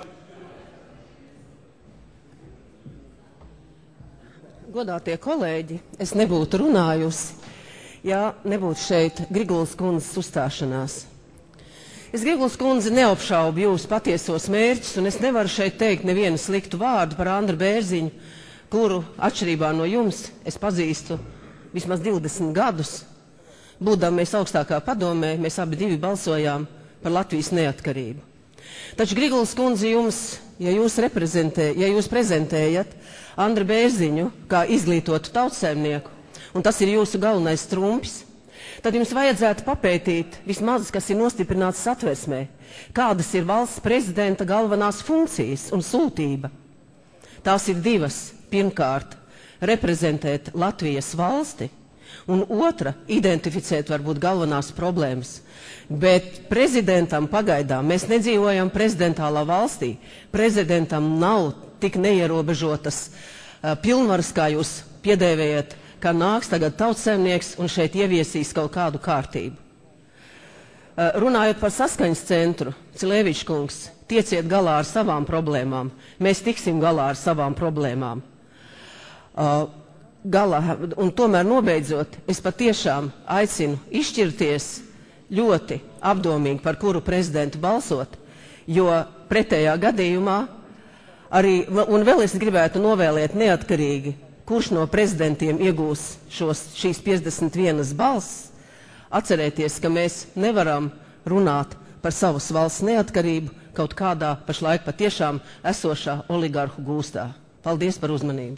Godātie kolēģi, es nebūtu runājusi, ja nebūtu šeit Grigulas kundzes uzstāšanās. Es Grigulas kundze neapšaubu jūsu patiesos mērķus, un es nevaru šeit teikt nevienu sliktu vārdu par Andru Bērziņu, kuru atšķirībā no jums es pazīstu vismaz divdesmit gadus. Būdam mēs augstākā padomē, mēs abi divi balsojām par Latvijas neatkarību. Taču Grigulas kundze jums, ja jūs, ja jūs prezentējat Andru Bērziņu kā izglītotu tautsēmnieku, un tas ir jūsu galvenais trumpis, tad jums vajadzētu papētīt vismaz, kas ir nostiprināts satversmē, kādas ir valsts prezidenta galvenās funkcijas un sūtība. Tās ir divas. Pirmkārt, reprezentēt Latvijas valsti, un otra, identificēt varbūt galvenās problēmas. Bet prezidentam pagaidām, mēs nedzīvojam prezidentālā valstī, prezidentam nav tik neierobežotas uh, pilnvaras, kā jūs piedēvējat, ka nāks tagad tautsēmnieks un šeit ieviesīs kaut kādu kārtību. Uh, runājot par Saskaņas centru, Cilēvičs kungs, tieciet galā ar savām problēmām. Mēs tiksim galā ar savām problēmām. Uh, galā, un tomēr nobeidzot, es patiešām aicinu izšķirties ļoti apdomīgi, par kuru prezidentu balsot, jo pretējā gadījumā arī, un vēl es gribētu novēlēt neatkarīgi, kurš no prezidentiem iegūs šos, šīs piecdesmit vienas balss, atcerēties, ka mēs nevaram runāt par savas valsts neatkarību kaut kādā pašlaik patiešām esošā oligarhu gūstā. Paldies par uzmanību.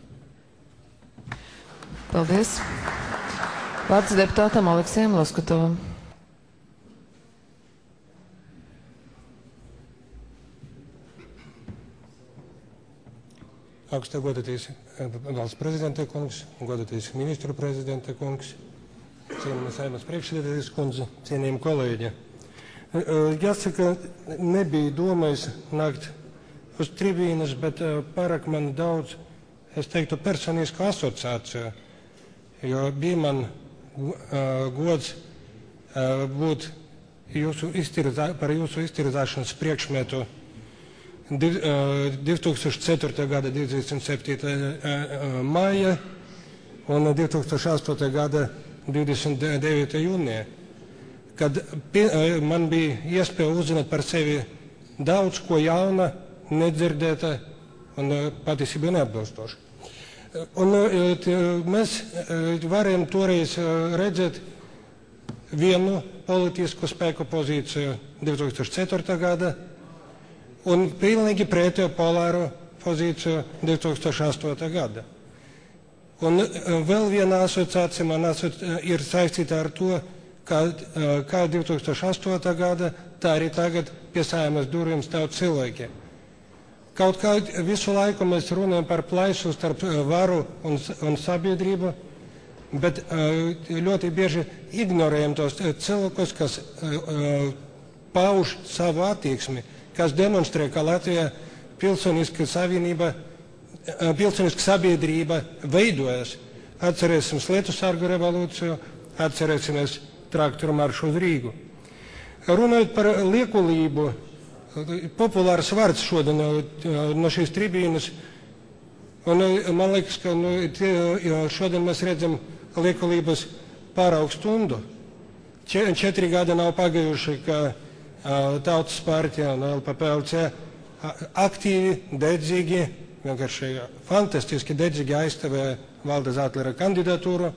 Paldies. Vārds deputātam Aleksijam Loskotovam. augstā godātais valsts prezidenta kungs, godātais ministru prezidenta kungs, cienījamā Saeimas priekšsēdētājas kundze, cienījami kolēģi. Jāsaka, nebija domājis nākt uz tribīnas, bet pārāk man daudz, es teiktu, personisku asociāciju, jo bija man gods būt jūsu iztirzā, par jūsu iztirzāšanas priekšmetu divi tūkstoši ceturtā gada divdesmit septītā maija un divi tūkstoši astotā gada divdesmit devītā jūnijā, kad man bija iespēja uzzināt par sevi daudz ko jauna, nedzirdēta un patiesībā neatbilstoša. Un mēs varējām toreiz redzēt vienu politisku spēku pozīciju divi tūkstoši ceturtā gada un pilnīgi pretējo polāru pozīciju divi tūkstoši astotā gada. Un vēl viena asociācija man ir saistīta ar to, ka kā divi tūkstoši astotā gada, tā arī tagad pie Saeimas durvīm stāv cilvēki. Kaut kā visu laiku mēs runājam par plaisu starp varu un, un sabiedrību, bet ļoti bieži ignorējam tos cilvēkus, kas pauž savu attieksmi, kas demonstrē, ka Latvijā pilsoniska savienība, pilsoniska sabiedrība veidojas. Atcerēsim Lietu sargu revolūciju, atcerēsimies traktoru maršu uz Rīgu. Runājot par liekulību, populārs vārds šodien no šīs tribīnas, un man liekas, ka nu, šodien mēs redzam liekulības pāraugu stundu. Četri gadi nav pagājuši, ka Tautas partija un L P P L C aktīvi, dedzīgi, vienkārši fantastiski dedzīgi aizstāvēja Valda Zatlera kandidatūru.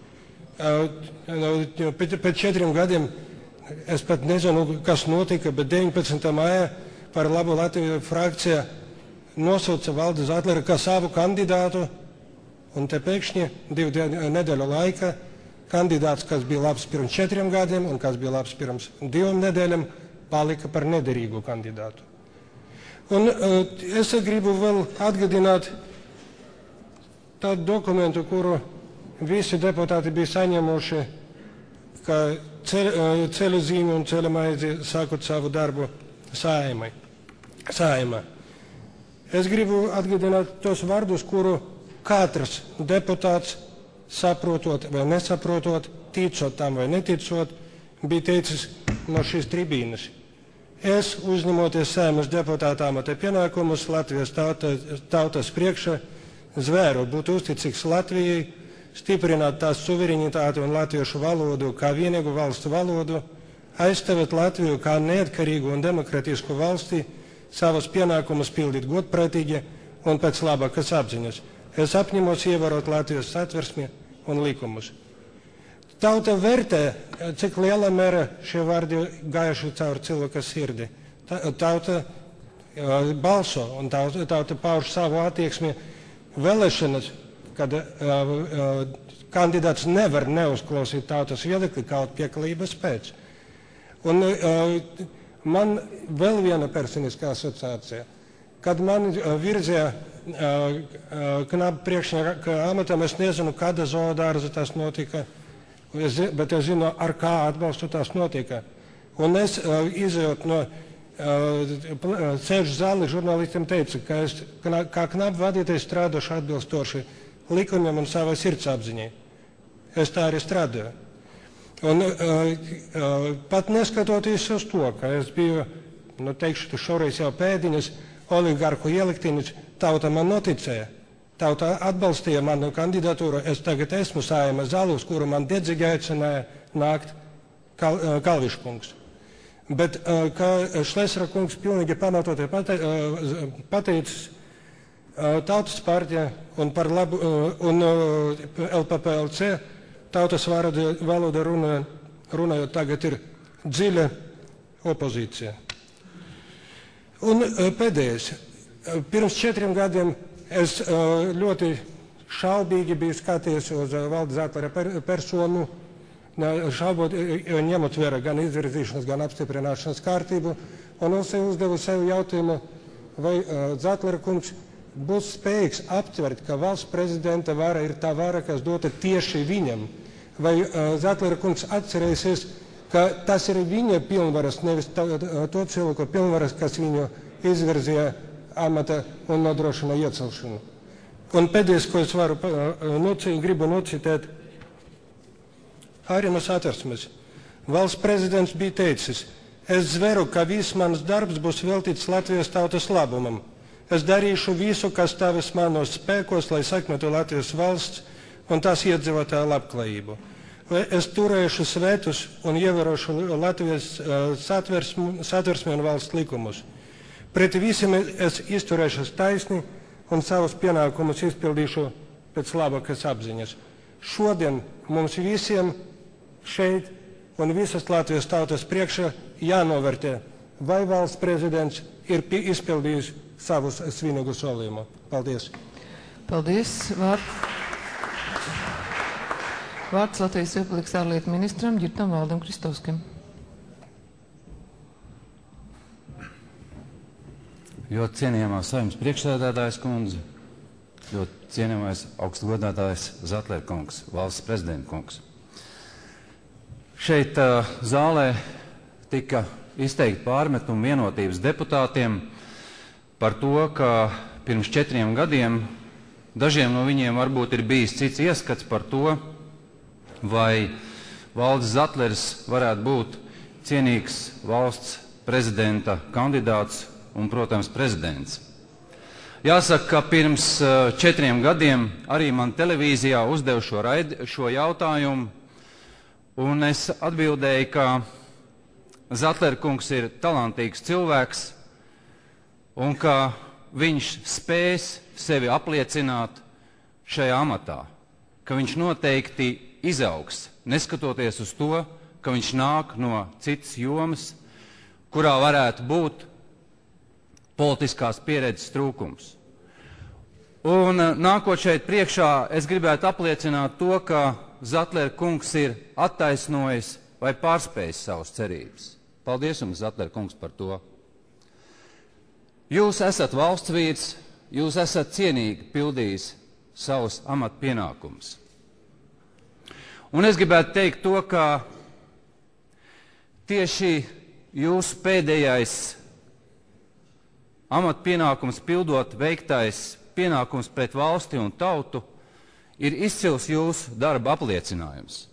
Pēc četriem gadiem es pat nezinu, kas notika, bet deviņpadsmitā maijā par Labu Latviju frakcija nosauca Valdu Zatleru kā savu kandidātu, un te pēkšņi divu nedēļu laika kandidāts, kas bija labs pirms četriem gadiem un kas bija labs pirms divām nedēļām, palika par nederīgu kandidātu. Un es gribu vēl atgādināt tādu dokumentu, kuru visi deputāti bija saņēmuši, ka ceļu zīmi un ceļa maizi sākot savu darbu Saeimai. Saeimā. Es gribu atgādināt tos vārdus, kuru katrs deputāts, saprotot vai nesaprotot, ticot tam vai neticot, bija teicis no šīs tribīnas. Es, uzņemoties Saeimas deputāta amata pienākumus Latvijas tauta, tautas priekšā, zvēru būt uzticīgs Latvijai, stiprināt tās suverenitāti un latviešu valodu kā vienīgu valstu valodu, aizstāvēt Latviju kā neatkarīgu un demokratisku valsti, savus pienākumus pildīt godprātīgi un pēc labākas apziņas. Es apņemos ievērot Latvijas satversmi un likumus. Tauta vērtē, cik lielā mērā šie vārdi gājuši caur cilvēka sirdi. Tauta balso un tauta, tauta pauž savu attieksmi vēlēšanas, kad uh, uh, kandidāts nevar neuzklausīt tautas viedokli kaut pieklības pēc. Un uh, man vēl viena personiskā asociācija. Kad man uh, virzīja uh, uh, knapu priekšnieka amatam, es nezinu, kāda zoodārza tas notika, es, bet es zinu, ar kā atbalstu tas notika. Un es, uh, izejot no uh, sēžu zāli, žurnālistiem teicu, ka es kā knapu vadītājs strādāšu atbilstoši likumiem un savai sirdsapziņai. Es tā arī strādāju. Un uh, uh, pat neskatoties uz to, ka es biju, nu teikšu, šoreiz jau pēdiņas, oligarhu ieliktiņas, tauta man noticēja. Tauta atbalstīja manu kandidatūru. Es tagad esmu Saeimas zālē, uz kuru man dedzīgi aicināja nākt Kal, uh, Kalviškungs. Bet, uh, kā Šlesera kungs pilnīgi pamatoti pate, uh, pateicis, uh, Tautas partija un par labu, uh, un uh, L P P L C tautas valoda runā, runājot tagad ir dziļa opozīcija. Un uh, pēdējais. Uh, pirms četriem gadiem es uh, ļoti šaubīgi biju skatījies uz uh, Valda Zatlera per, personu, šaubot, ņemot vērā gan izvirzīšanas, gan apstiprināšanas kārtību, un es uzdevu sev jautājumu, vai uh, Zatlera kungs būs spējīgs aptvert, ka valsts prezidenta vara ir tā vara, kas dota tieši viņam. Vai uh, Zatlera kungs atcerēsies, ka tas ir viņa pilnvaras, nevis tā, to cilvēku pilnvaras, kas viņu izvirzīja amata un nodrošina iecelšanu. Un pēdējais, ko es varu uh, nocīt, gribu nocitēt, arī no Satversmes. Valsts prezidents bija teicis: es zveru, ka viss mans darbs būs veltīts Latvijas tautas labumam. Es darīšu visu, kas stāvēs manos spēkos, lai sekmētu Latvijas valsts un tās iedzīvotāju labklājību. Es turēšu svētus un ievērošu Latvijas uh, satversmi, satversmi un valsts likumus. Pret visiem es izturēšos taisni un savus pienākumus izpildīšu pēc labākas apziņas. Šodien mums visiem šeit un visas Latvijas tautas priekšā jānovērtē, vai valsts prezidents ir izpildījis savus svinīgu solījumu. Paldies. Paldies. Vārds, Vārds Latvijas Republikas ārlietu ministram Ģirtam Valdam Kristovskim. Ļoti cienījamā Saeimas priekšsēdētājas kundze, ļoti cienījamais augstgodātājs Zatlera kungs, valsts prezidenta kungs. Šeit uh, zālē tika izteikti pārmetumi vienotības deputātiem par to, ka pirms četriem gadiem dažiem no viņiem varbūt ir bijis cits ieskats par to, vai Valdis Zatlers varētu būt cienīgs valsts prezidenta kandidāts un, protams, prezidents. Jāsaka, ka pirms četriem gadiem arī man televīzijā uzdev šo, raid, šo jautājumu, un es atbildēju, ka Zatlera kungs ir talantīgs cilvēks, un ka viņš spēs sevi apliecināt šajā amatā, ka viņš noteikti izaugs, neskatoties uz to, ka viņš nāk no citas jomas, kurā varētu būt politiskās pieredzes trūkums. Un nākot šeit priekšā, es gribētu apliecināt to, ka Zatlera kungs ir attaisnojis vai pārspējis savas cerības. Paldies jums, Zatlera kungs, par to. Jūs esat valsts vīrs, jūs esat cienīgi pildījis savus amata pienākumus. Un es gribētu teikt to, ka tieši jūsu pēdējais amata pienākums pildot veiktais pienākums pret valsti un tautu ir izcils jūsu darba apliecinājums.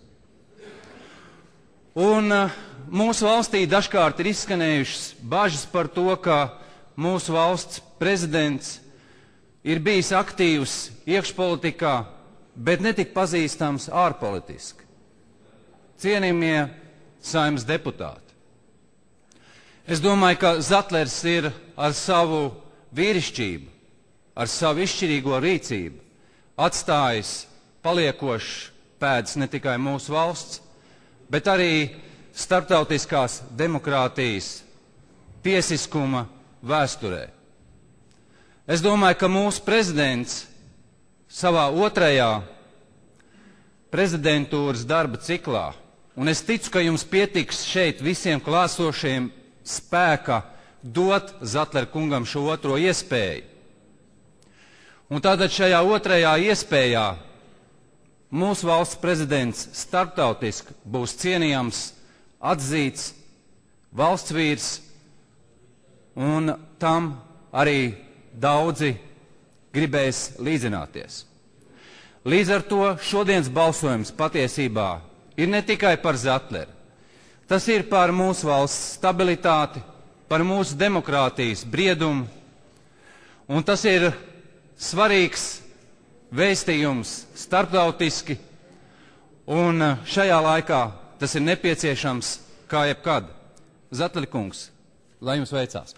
Un uh, mūsu valstī dažkārt ir izskanējušas bažas par to, ka mūsu valsts prezidents ir bijis aktīvs iekšpolitikā, bet netik pazīstams ārpolitiski. Cienījamie Saeimas deputāti, es domāju, ka Zatlers ir ar savu vīrišķību, ar savu izšķirīgo rīcību atstājis paliekošs pēdas ne tikai mūsu valsts, bet arī starptautiskās demokrātijas tiesiskuma vēsturē. Es domāju, ka mūsu prezidents savā otrajā prezidentūras darba ciklā, un es ticu, ka jums pietiks šeit visiem klāsošiem spēka dot Zatlera kungam šo otro iespēju. Un tātad šajā otrajā iespējā mūsu valsts prezidents starptautiski būs cienījams, atzīts, valsts vīrs, un tam arī daudzi gribēs līdzināties. Līdz ar to šodienas balsojums patiesībā ir ne tikai par Zatleru. Tas ir par mūsu valsts stabilitāti, par mūsu demokrātijas briedumu, un tas ir svarīgs vēstījums starptautiski, un šajā laikā tas ir nepieciešams kā jebkad. Zatlera kungs, lai jums veicās.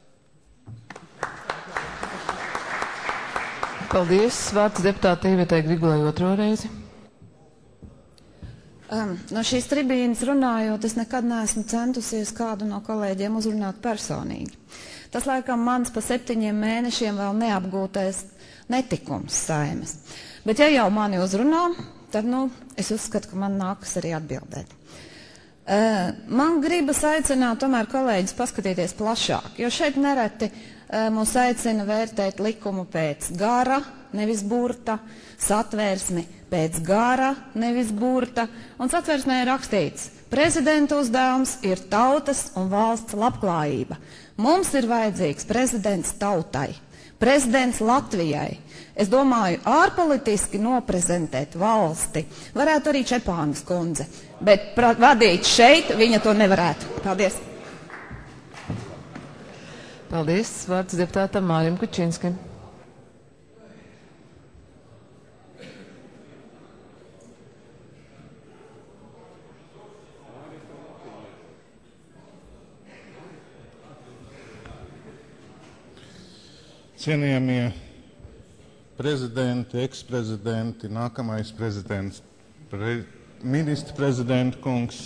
Paldies. Vārds deputāte Ivetai Grigulai otro reizi. Um, no šīs tribīnes runājot, es nekad neesmu centusies kādu no kolēģiem uzrunāt personīgi. Tas laikam mans pa septiņiem mēnešiem vēl neapgūtais netikums Saeimas. Bet ja jau mani uzrunā, tad nu, es uzskatu, ka man nākas arī atbildēt. Uh, man gribas aicināt tomēr kolēģis paskatīties plašāk, jo šeit nereti uh, mūs aicina vērtēt likumu pēc gara, nevis burta, satvērsmi pēc gara, nevis burta, un satvērsmē ir rakstīts: prezidenta uzdevums ir tautas un valsts labklājība. Mums ir vajadzīgs prezidents tautai, prezidents Latvijai. Es domāju, ārpolitiski noprezentēt valsti varētu arī Čepānas kundze, bet vadīt šeit viņa to nevarētu. Paldies! Paldies! Vārds deputātam Mārim Kučinskim. Cienījamie prezidenti, eksprezidenti, nākamais prezidents, pre, ministra prezidenta kungs,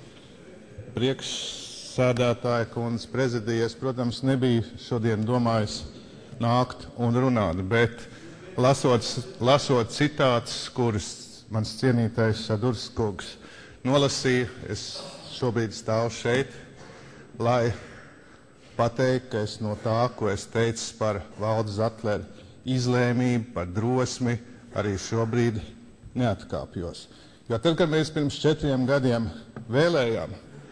priekšsēdētāja kundze, prezidijas, protams, nebija šodien domājis nākt un runāt, bet lasot, lasot citātus, kurus mans cienītais Šadurs kungs nolasīja, es šobrīd stāvu šeit, lai pateikt, ka es no tā, ko es teicu par Valdu Zatleru izlēmību, par drosmi, arī šobrīd neatkāpjos. Jo tad, kad mēs pirms četriem gadiem vēlējām,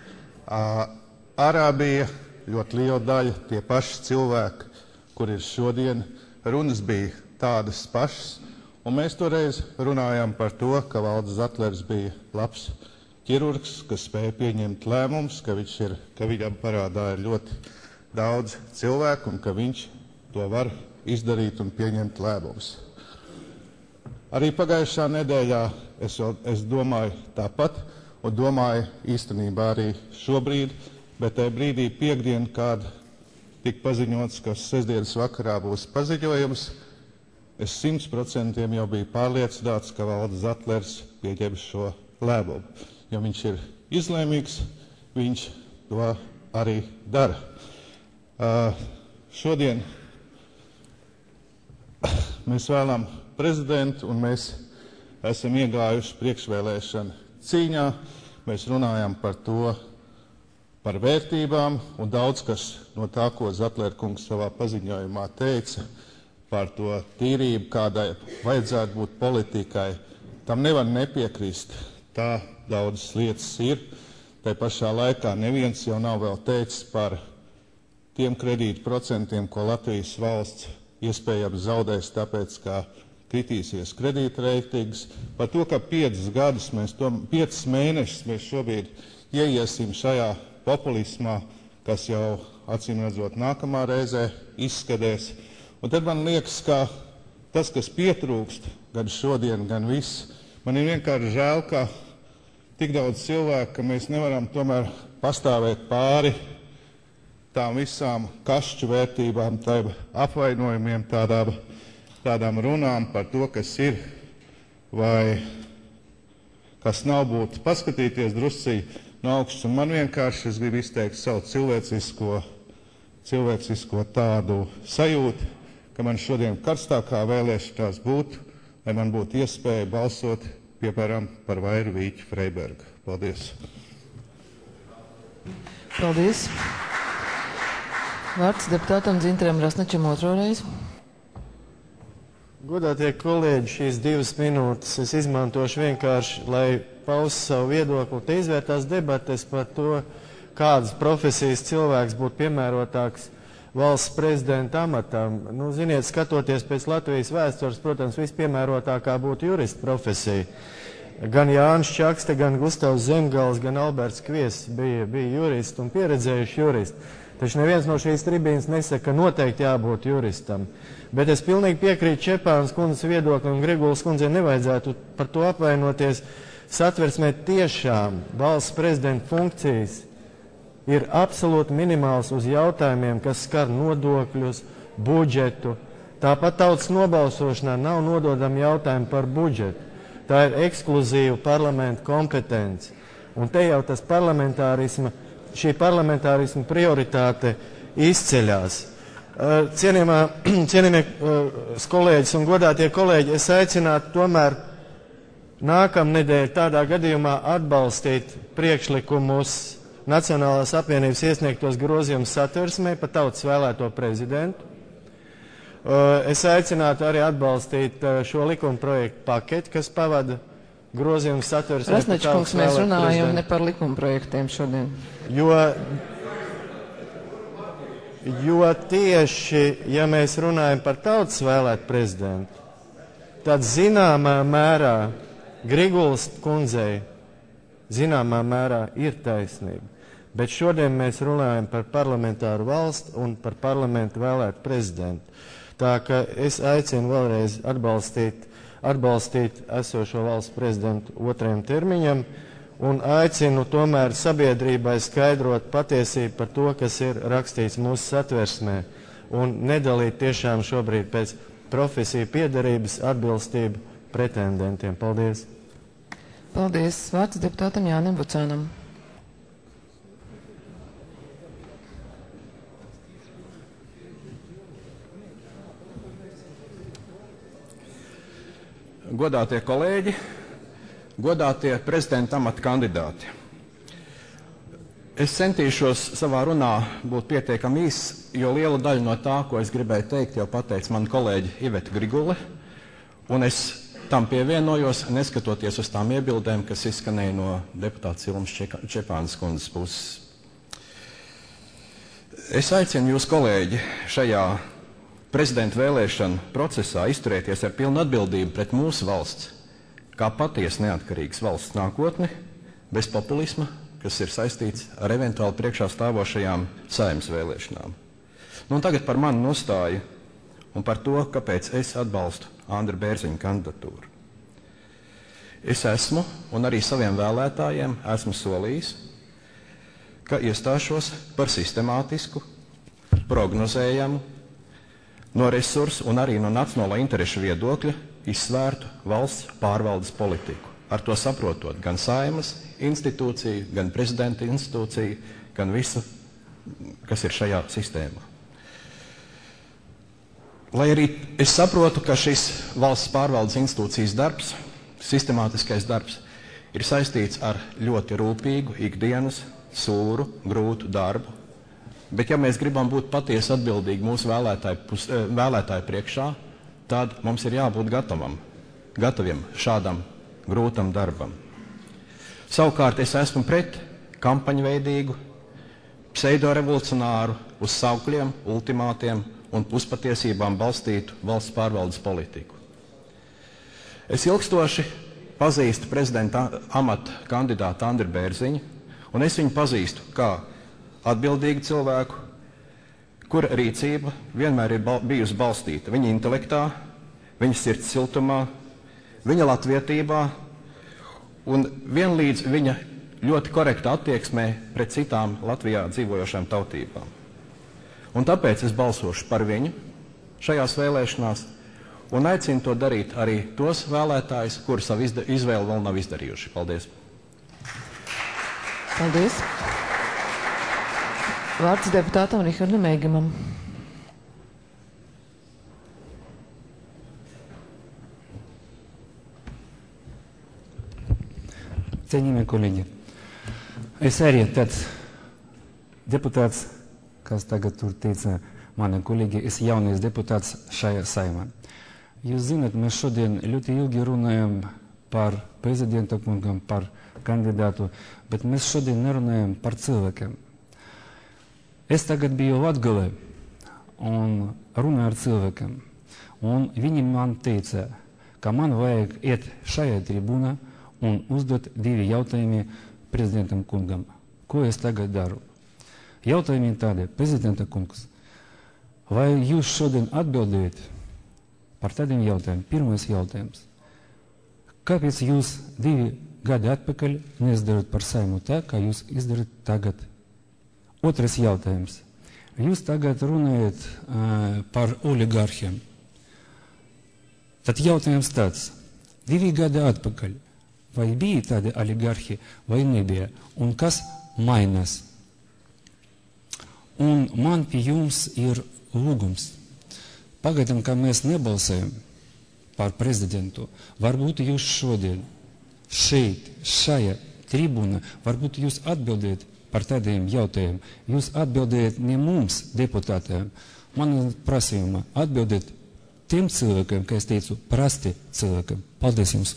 ārā bija ļoti liela daļa tie paši cilvēki, kur ir šodien, runas bija tādas pašas, un mēs toreiz runājām par to, ka Valds Zatlers bija labs ķirurgs, kas spēja pieņemt lēmumus, ka, viņš ir, ka viņam parādā ir ļoti daudz cilvēku un ka viņš to var izdarīt un pieņemt lēmumus. Arī pagājušā nedēļā es, es domāju tāpat un domāju īstenībā arī šobrīd, bet tajā brīdī piekdien, kad tika paziņots, ka sestdienas vakarā būs paziņojums, es simts procentiem jau biju pārliecināts, ka Valds Zatlers pieņems šo lēmumu. Jo viņš ir izlēmīgs, viņš to arī dara. Uh, šodien mēs vēlam prezidentu un mēs esam iegājuši priekšvēlēšanu cīņā. Mēs runājam par to, par vērtībām un daudz kas no tā, ko Zatlera kungs savā paziņojumā teica, par to tīrību, kādai vajadzētu būt politikai. Tam nevar nepiekrist. Tā daudzas lietas ir. Tai pašā laikā neviens jau nav vēl teicis par tiem kredītu procentiem, ko Latvijas valsts iespējams zaudēs, tāpēc, ka kritīsies kredīta reitings, par to, ka piecus gadus, mēs to, piecus mēnešus mēs šobrīd ieiesim šajā populismā, kas jau acīm redzot nākamā reizē izskatēs. Un tad man liekas, ka tas, kas pietrūkst, gan šodien, gan viss, man ir vienkārši žēl, ka tik daudz cilvēku, ka mēs nevaram tomēr pastāvēt pāri tām visām kašķu vērtībām, tādām apvainojumiem, tādām, tādām runām par to, kas ir vai kas nav būt. Paskatīties druscī no augšas, un man vienkārši es gribu izteikt savu cilvēcisko, cilvēcisko tādu sajūtu, ka man šodien karstākā vēlēšanās būtu, lai man būtu iespēja balsot, piemēram, par Vairu Vīķu Freibergu. Paldies! Paldies! Vārds deputātam Dzintaram Rasnačam otro reizi. Godātie kolēģi, šīs divas minūtes es izmantošu vienkārši, lai paustu savu viedokli. Te izvērtās debates par to, kādas profesijas cilvēks būtu piemērotāks valsts prezidenta amatam. Nu, ziniet, skatoties pēc Latvijas vēstures, protams, vispiemērotākā būtu jurista profesija. Gan Jānis Čakste, gan Gustavs Zemgals, gan Alberts Kviesis bija, bija juristi un pieredzējuši juristi. Taču neviens no šīs tribīnas nesaka, ka noteikti jābūt juristam. Bet es pilnīgi piekrītu Čepānas kundzes viedoklim un Grigulas kundzei nevajadzētu par to apvainoties. Satversmē tiešām valsts prezidenta funkcijas ir absolūti minimāls uz jautājumiem, kas skar nodokļus, budžetu. Tāpat tautas nobalsošanā nav nododami jautājumi par budžetu. Tā ir ekskluzīva parlamenta kompetence. Un te jau tas parlamentārisma šī parlamentārisma prioritāte izceļās. Cienījamie kolēģis un godātie kolēģi, es aicinātu tomēr nākamnedēļ tādā gadījumā atbalstīt priekšlikumus Nacionālās apvienības iesniegtos grozījumus Satversmē par tautas vēlēto prezidentu. Es aicinātu arī atbalstīt šo likuma projektu paketi, kas pavada grozījumus satversmē. Rasnačs kungs, mēs runājam ne par likuma projektiem šodien. Jo, jo tieši, ja mēs runājam par tautas vēlētu prezidentu, tad zināmā mērā Grigulas kundzei zināmā mērā ir taisnība. Bet šodien mēs runājam par parlamentāru valsti un par parlamentu vēlētu prezidentu. Tā ka es aicinu vēlreiz atbalstīt, atbalstīt esošo valsts prezidentu otrajam termiņam un aicinu tomēr sabiedrībai skaidrot patiesību par to, kas ir rakstīts mūsu satversmē un nedalīt tiešām šobrīd pēc profesiju piederības atbilstību pretendentiem. Paldies! Paldies! Vārds deputātam Jānim Bucānam. Godātie kolēģi, godātie prezidenta amata kandidāti. Es centīšos savā runā būt pietiekami īss, jo liela daļa no tā, ko es gribēju teikt, jau pateica man kolēģi Iveta Grigule, un es tam pievienojos, neskatoties uz tām iebildēm, kas izskanēja no deputāta Ilmas Čepānas kundzes puses. Es aicinu jūs, kolēģi, šajā prezidenta vēlēšanu procesā izturēties ar pilnu atbildību pret mūsu valsts, kā patiesi neatkarīgas valsts nākotni, bez populisma, kas ir saistīts ar eventuāli priekšā stāvošajām Saeimas vēlēšanām. Nu, un tagad par manu nostāju un par to, kāpēc es atbalstu Andra Bērziņa kandidatūru. Es esmu, un arī saviem vēlētājiem esmu solījis, ka iestāšos par sistemātisku, prognozējamu, no resursu un arī no nacionālā interešu viedokļa izsvērtu valsts pārvaldes politiku. Ar to saprotot gan Saeimas institūciju, gan prezidenta institūciju, gan visu, kas ir šajā sistēmā. Lai arī es saprotu, ka šis valsts pārvaldes institūcijas darbs, sistemātiskais darbs, ir saistīts ar ļoti rūpīgu, ikdienas, sūru, grūtu darbu, bet ja mēs gribam būt patiesi atbildīgi mūsu vēlētāju, pus, vēlētāju priekšā, tad mums ir jābūt gatavam, gataviem šādam grūtam darbam. Savukārt es esmu pret kampaņveidīgu, pseidorevolucionāru, uz saukļiem, ultimātiem un puspatiesībām balstītu valsts pārvaldes politiku. Es ilgstoši pazīstu prezidenta amata kandidātu Andru Bērziņu, un es viņu pazīstu kā atbildīgu cilvēku, kura rīcība vienmēr ir bal bijusi balstīta viņa intelektā, viņa sirds siltumā, viņa latvietībā un vienlīdz viņa ļoti korekta attieksmē pret citām Latvijā dzīvojošām tautībām. Un tāpēc es balsošu par viņu šajās vēlēšanās un aicinu to darīt arī tos vēlētājus, kuri savu izvēli vēl nav izdarījuši. Paldies! Paldies! Vārds deputātam Rihardam Eigamam. Cienījamie kolēģi, es arī tāds deputāts, kas tagad tur teica mani kolēģi, es jaunais deputāts šajā Saeimā. Jūs zināt, mēs šodien ļoti ilgi runājam par prezidenta kungam, par kandidātu, bet mēs šodien nerunājam par cilvēkiem. Es tagad biju Latgalē un runāju ar cilvēkiem, un viņi man teica, ka man vajag iet šajā tribūnā un uzdot divi jautājumi prezidentam kungam. Ko es tagad daru? Jautājumi tādi, prezidenta kungs, vai jūs šodien atbildējat par tādiem jautājumiem? Pirmais jautājums. Kāpēc jūs divi gadi atpakaļ neizdarat par Saimu tā, kā jūs izdarat tagad? Otrais jautājums. Jūs tagad runājat uh, par oligarhiem. Tad jautājums tāds. Divi gadi atpakaļ. Vai bija tādi oligarhi, vai nebija? Un kas mainās? Un man pie jums ir lūgums. Pagaidām, kā mēs nebalsējam par prezidentu, varbūt jūs šodien šeit, šajā tribūnā, varbūt jūs atbildēt par tādiem jautājumiem. Jūs atbildējat ne mums, deputātiem. Man prasījuma atbildēt tiem cilvēkiem, kā es teicu, prasti cilvēkiem. Paldies jums!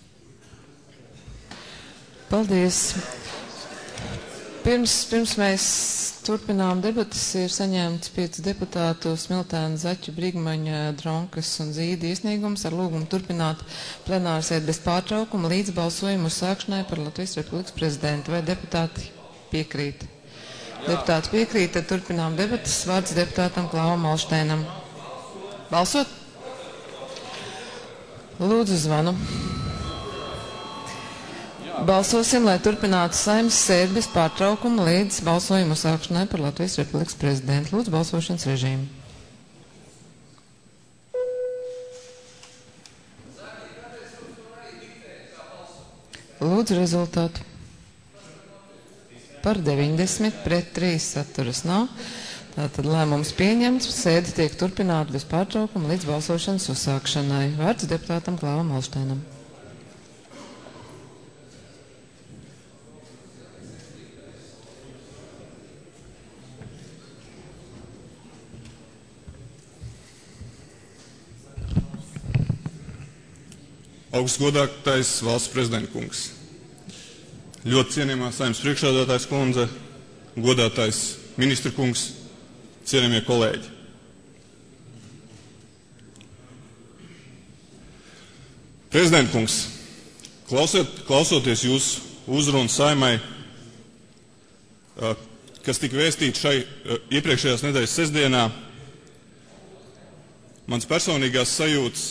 Paldies! Pirms, pirms mēs turpinām debatas, ir saņemts pieci deputātu Smiltēna, Zaķu, Brigmaņa, Dronkas un Zīda iesniegums ar lūgumu turpināt plenārsēdi bez pārtraukuma līdz balsojumu uzsākšanai par Latvijas Republikas prezidentu. Vai deputāti piekrīt? Deputāti piekrīt, tad turpinām debatas. Vārds deputātam Klāvam Alšteinam. Balsot? Lūdzu zvanu. Balsosim, lai turpinātu Saeimas sēdi bez pārtraukuma līdz balsojumu uzsākšanai par Latvijas Republikas prezidentu. Lūdzu, balsošanas režīmu. Lūdzu, rezultātu. Par deviņdesmit pret trīs saturas nav. Tātad lēmums pieņemts, sēdi tiek turpināta bez pārtraukuma līdz balsošanas uzsākšanai. Vārds deputātam Klāvam Alšteinam. Augstgodātais valsts prezidenta kungs, ļoti cienījamā Saeimas priekšsēdētājas kundze, godātais ministra kungs, cienījamie kolēģi. Prezidenta kungs, klausiet, klausoties jūsu uzrunu Saeimai, kas tika vēstīta šai iepriekšējās nedēļas sestdienā, mans personīgās sajūtas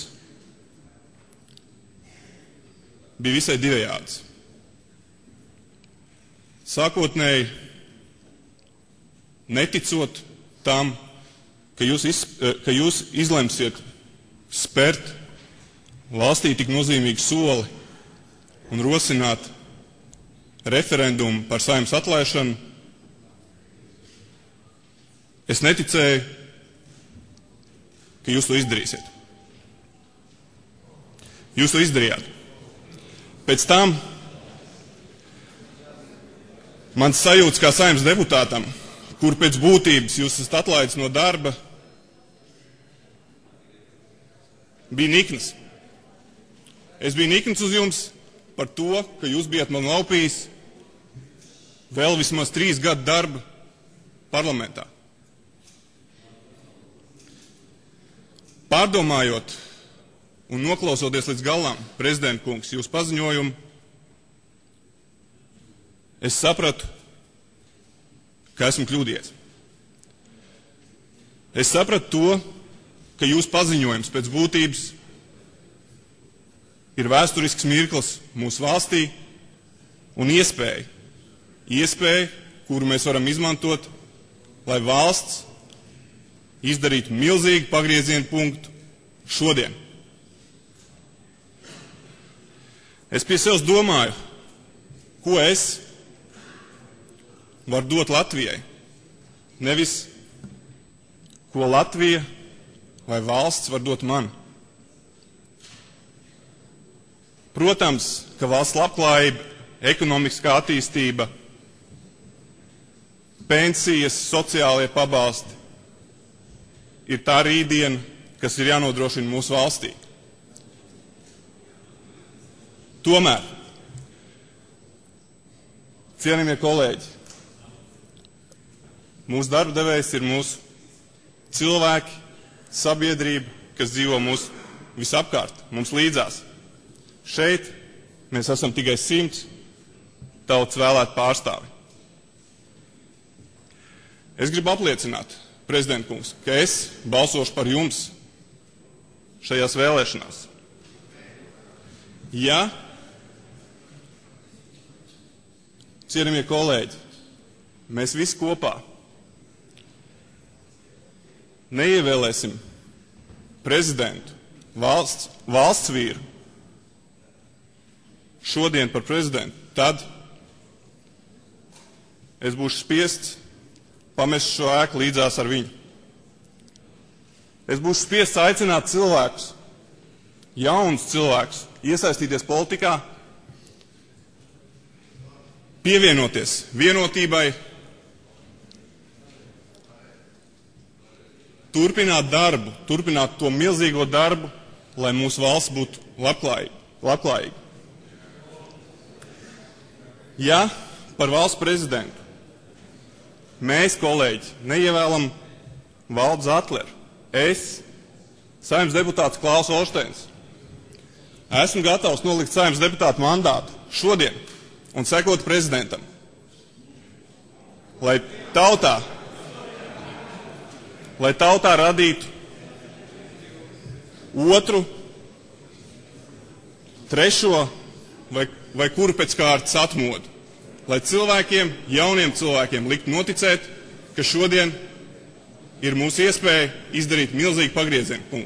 bija visai divējāds. Sākotnēji, neticot tam, ka jūs, iz, ka jūs izlemsiet spērt valstī tik nozīmīgu soli un rosināt referendumu par Saeimas atlaišanu, es neticēju, ka jūs to izdarīsiet. Jūs to izdarījāt. Pēc tam mans sajūts kā Saeimas deputātam, kur pēc būtības jūs esat atlaidis no darba, bija nikns. Es biju nikns uz jums par to, ka jūs bijat man laupījis vēl vismaz trīs gadu darba parlamentā. Pārdomājot un noklausoties līdz galam, prezidenta kungs, jūs paziņojumu, es sapratu, ka esmu kļūdījies. Es sapratu to, ka jūsu paziņojums pēc būtības ir vēsturisks mirklis mūsu valstī un iespēja, iespēja, kuru mēs varam izmantot, lai valsts izdarītu milzīgu pagriezienu punktu šodien. Es pie sevis domāju, ko es varu dot Latvijai, nevis ko Latvija vai valsts var dot man. Protams, ka valsts labklājība, ekonomiskā attīstība, pensijas, sociālie pabalsti ir tā rītdiena, kas ir jānodrošina mūsu valstī. Tomēr, cienījamie kolēģi, mūsu darba devējs ir mūsu cilvēki, sabiedrība, kas dzīvo mūsu visapkārt, mums līdzās. Šeit mēs esam tikai simts tautas vēlēti pārstāvi. Es gribu apliecināt, prezidenta kungs, ka es balsošu par jums šajās vēlēšanās. Ja cienījamie kolēģi, mēs visi kopā neievēlēsim prezidentu, valsts, valsts vīru šodien par prezidentu, tad es būšu spiests pamest šo ēku līdzās ar viņu. Es būšu spiests aicināt cilvēkus, jaunus cilvēkus, iesaistīties politikā, pievienoties vienotībai, turpināt darbu, turpināt to milzīgo darbu, lai mūsu valsts būtu labklājīga. Ja par valsts prezidentu mēs, kolēģi, neievēlam Valdu Zatleru, es, Saeimas deputāts Klaus Olšteins, esmu gatavs nolikt Saeimas deputātu mandātu šodien un sekot prezidentam, lai tautā, lai tautā radītu otru, trešo vai, vai kuru pēc kārtas atmodu, lai cilvēkiem, jauniem cilvēkiem likt noticēt, ka šodien ir mūsu iespēja izdarīt milzīgu pagriezienu.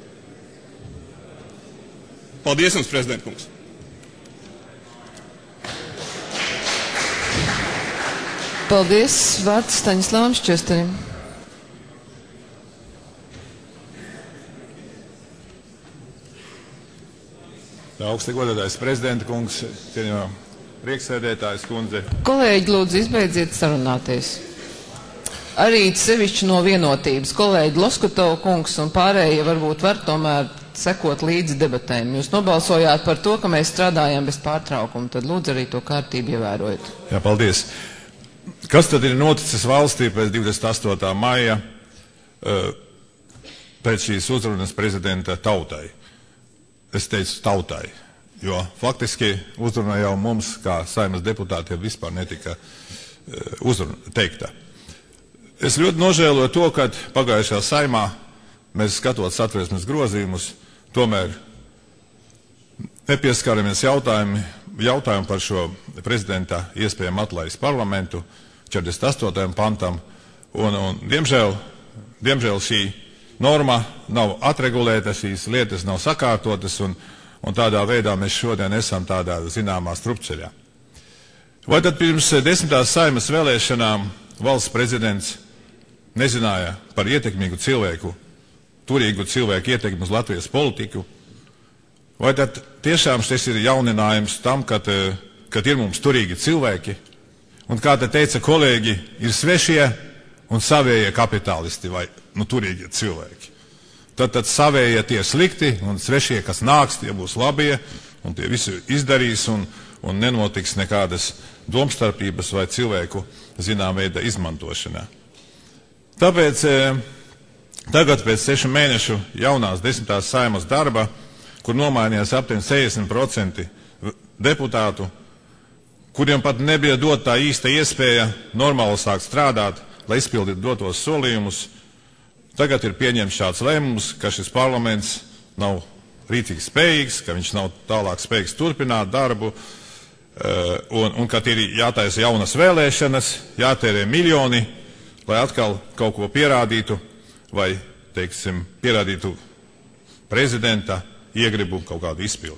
Paldies jums, prezidenta kungs! Paldies, vārds Staņislavam Šķesterim. Augsti godātais prezidenta kungs, cienījamā priekšsēdētājas kundze. Kolēģi, lūdzu, izbeidziet sarunāties. Arī sevišķi no vienotības. Kolēģi Loskutova kungs un pārējie varbūt var tomēr sekot līdzi debatēm. Jūs nobalsojāt par to, ka mēs strādājam bez pārtraukuma, tad lūdzu arī to kārtību ievērojiet. Jā, paldies. Kas tad ir noticis valstī pēc divdesmit astotā maija, pēc šīs uzrunas prezidenta tautai? Es teicu tautai, jo faktiski uzruna jau mums, kā Saeimas deputātiem, vispār netika uzruna teikta. Es ļoti nožēloju to, ka pagājušajā Saeimā mēs skatot Satversmes grozījumus, tomēr nepieskaramies jautājumu, jautājumu par šo prezidenta iespējamu atlaist parlamentu, četrdesmit astotajam pantam, un, un diemžēl, diemžēl šī norma nav atregulēta, šīs lietas nav sakārtotas, un, un tādā veidā mēs šodien esam tādā zināmā strupceļā. Vai tad pirms desmitās Saeimas vēlēšanām valsts prezidents nezināja par ietekmīgu cilvēku, turīgu cilvēku ietekmi uz Latvijas politiku? Vai tad tiešām šis ir jauninājums tam, kad, kad ir mums turīgi cilvēki, un kā te teica kolēģi, ir svešie un savējie kapitālisti vai nu, turīgie cilvēki. Tad, tad savējie tie slikti un svešie, kas nāks, tie būs labie, un tie visi izdarīs, un, un nenotiks nekādas domstarpības vai cilvēku zinām veida izmantošanā. Tāpēc eh, tagad pēc sešu mēnešu jaunās desmitās Saeimas darba, kur nomainījās aptuveni sešdesmit procenti deputātu, kuriem pat nebija dot tā īsta iespēja normāli sākt strādāt, lai izpildītu dotos solījumus, tagad ir pieņemts šāds lēmums, ka šis parlaments nav rīcīgi spējīgs, ka viņš nav tālāk spējīgs turpināt darbu, un, un ka ir jātaisa jaunas vēlēšanas, jātērē miljoni, lai atkal kaut ko pierādītu, vai, teiksim, pierādītu prezidenta iegribu kaut kādu izpildi.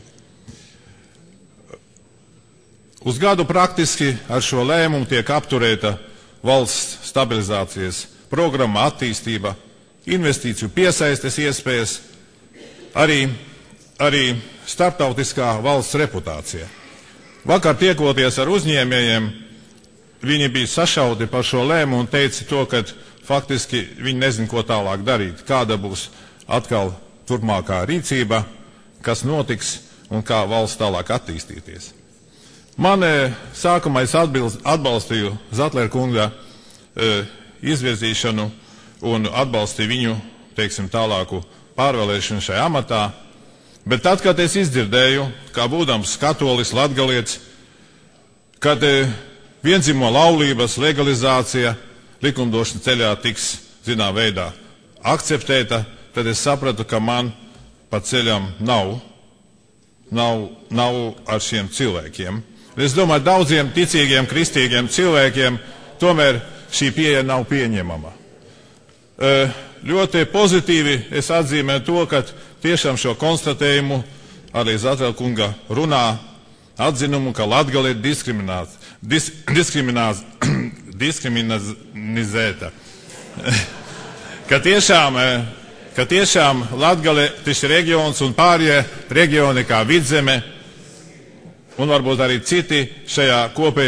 Uz gadu praktiski ar šo lēmumu tiek apturēta valsts stabilizācijas programma, attīstība, investīciju piesaistes iespējas, arī, arī starptautiskā valsts reputācija. Vakar tiekoties ar uzņēmējiem, viņi bija sašauti par šo lēmumu un teica to, ka faktiski viņi nezin, ko tālāk darīt, kāda būs atkal turpmākā rīcība, kas notiks un kā valsts tālāk attīstīties. Man sākumā es atbalstīju Zatlera kunga e, izvirzīšanu un atbalstīju viņu, teiksim, tālāku pārvēlēšanu šajā amatā, bet tad, kad es izdzirdēju, kā būdams katolis latgalietis, kad e, vienzimo laulības legalizācija likumdošana ceļā tiks, zinā veidā, akceptēta, tad es sapratu, ka man pa ceļam nav, nav, nav ar šiem cilvēkiem. Es domāju, daudziem ticīgiem, kristīgiem cilvēkiem tomēr šī pieeja nav pieņemama. E, ļoti pozitīvi es atzīmēju to, ka tiešām šo konstatējumu arī Zatlera kunga runā atzinumu, ka Latgale ir diskriminēta. Dis, diskriminēta. ka tiešām, ka tiešām Latgale tas ir reģions un pārējie reģioni kā Vidzeme un varbūt arī citi šajā kopējā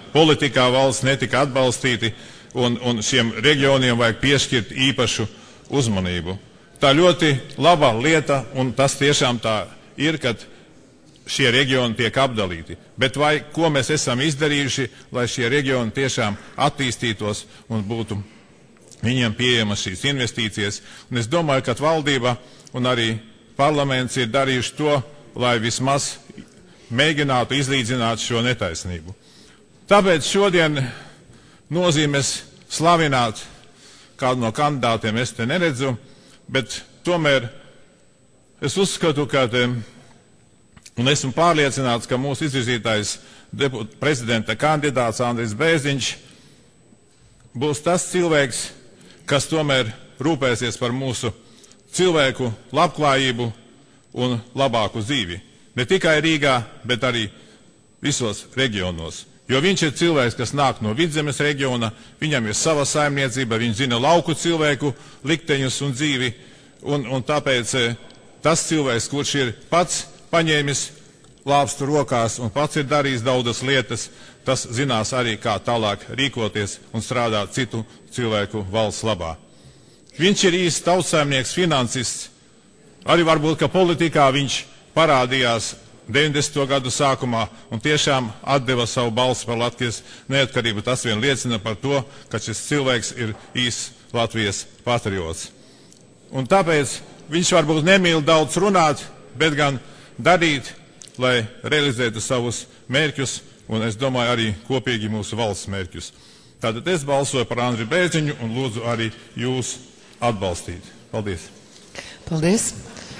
politikā valsts netika atbalstīti, un, un šiem reģioniem vajag piešķirt īpašu uzmanību. Tā ļoti laba lieta, un tas tiešām tā ir, kad šie reģioni tiek apdalīti. Bet vai ko mēs esam izdarījuši, lai šie reģioni tiešām attīstītos un būtu viņiem pieejamas šīs investīcijas? Un es domāju, ka valdība un arī parlaments ir darījuši to, lai vismaz mēģinātu izlīdzināt šo netaisnību. Tāpēc šodien nozīmes slavināt kādu no kandidātiem es te neredzu, bet tomēr es uzskatu, ka un esmu pārliecināts, ka mūsu izvirzītais prezidenta kandidāts Andris Bērziņš būs tas cilvēks, kas tomēr rūpēsies par mūsu cilvēku labklājību un labāku dzīvi. Ne tikai Rīgā, bet arī visos reģionos. Jo viņš ir cilvēks, kas nāk no Vidzemes reģiona, viņam ir sava saimniecība, viņš zina lauku cilvēku likteņus un dzīvi, un, un tāpēc tas cilvēks, kurš ir pats paņēmis lāpstu rokās un pats ir darījis daudzas lietas, tas zinās arī, kā tālāk rīkoties un strādāt citu cilvēku valsts labā. Viņš ir īsts tautsaimnieks, finansists, arī varbūt, ka politikā viņš parādījās deviņdesmito gadu sākumā un tiešām atdeva savu balsi par Latvijas neatkarību. Tas vien liecina par to, ka šis cilvēks ir īsts Latvijas patriots. Un tāpēc viņš varbūt nemīl daudz runāt, bet gan darīt, lai realizētu savus mērķus, un es domāju arī kopīgi mūsu valsts mērķus. Tātad es balsoju par Andriu Bērziņu un lūdzu arī jūs atbalstīt. Paldies! Paldies!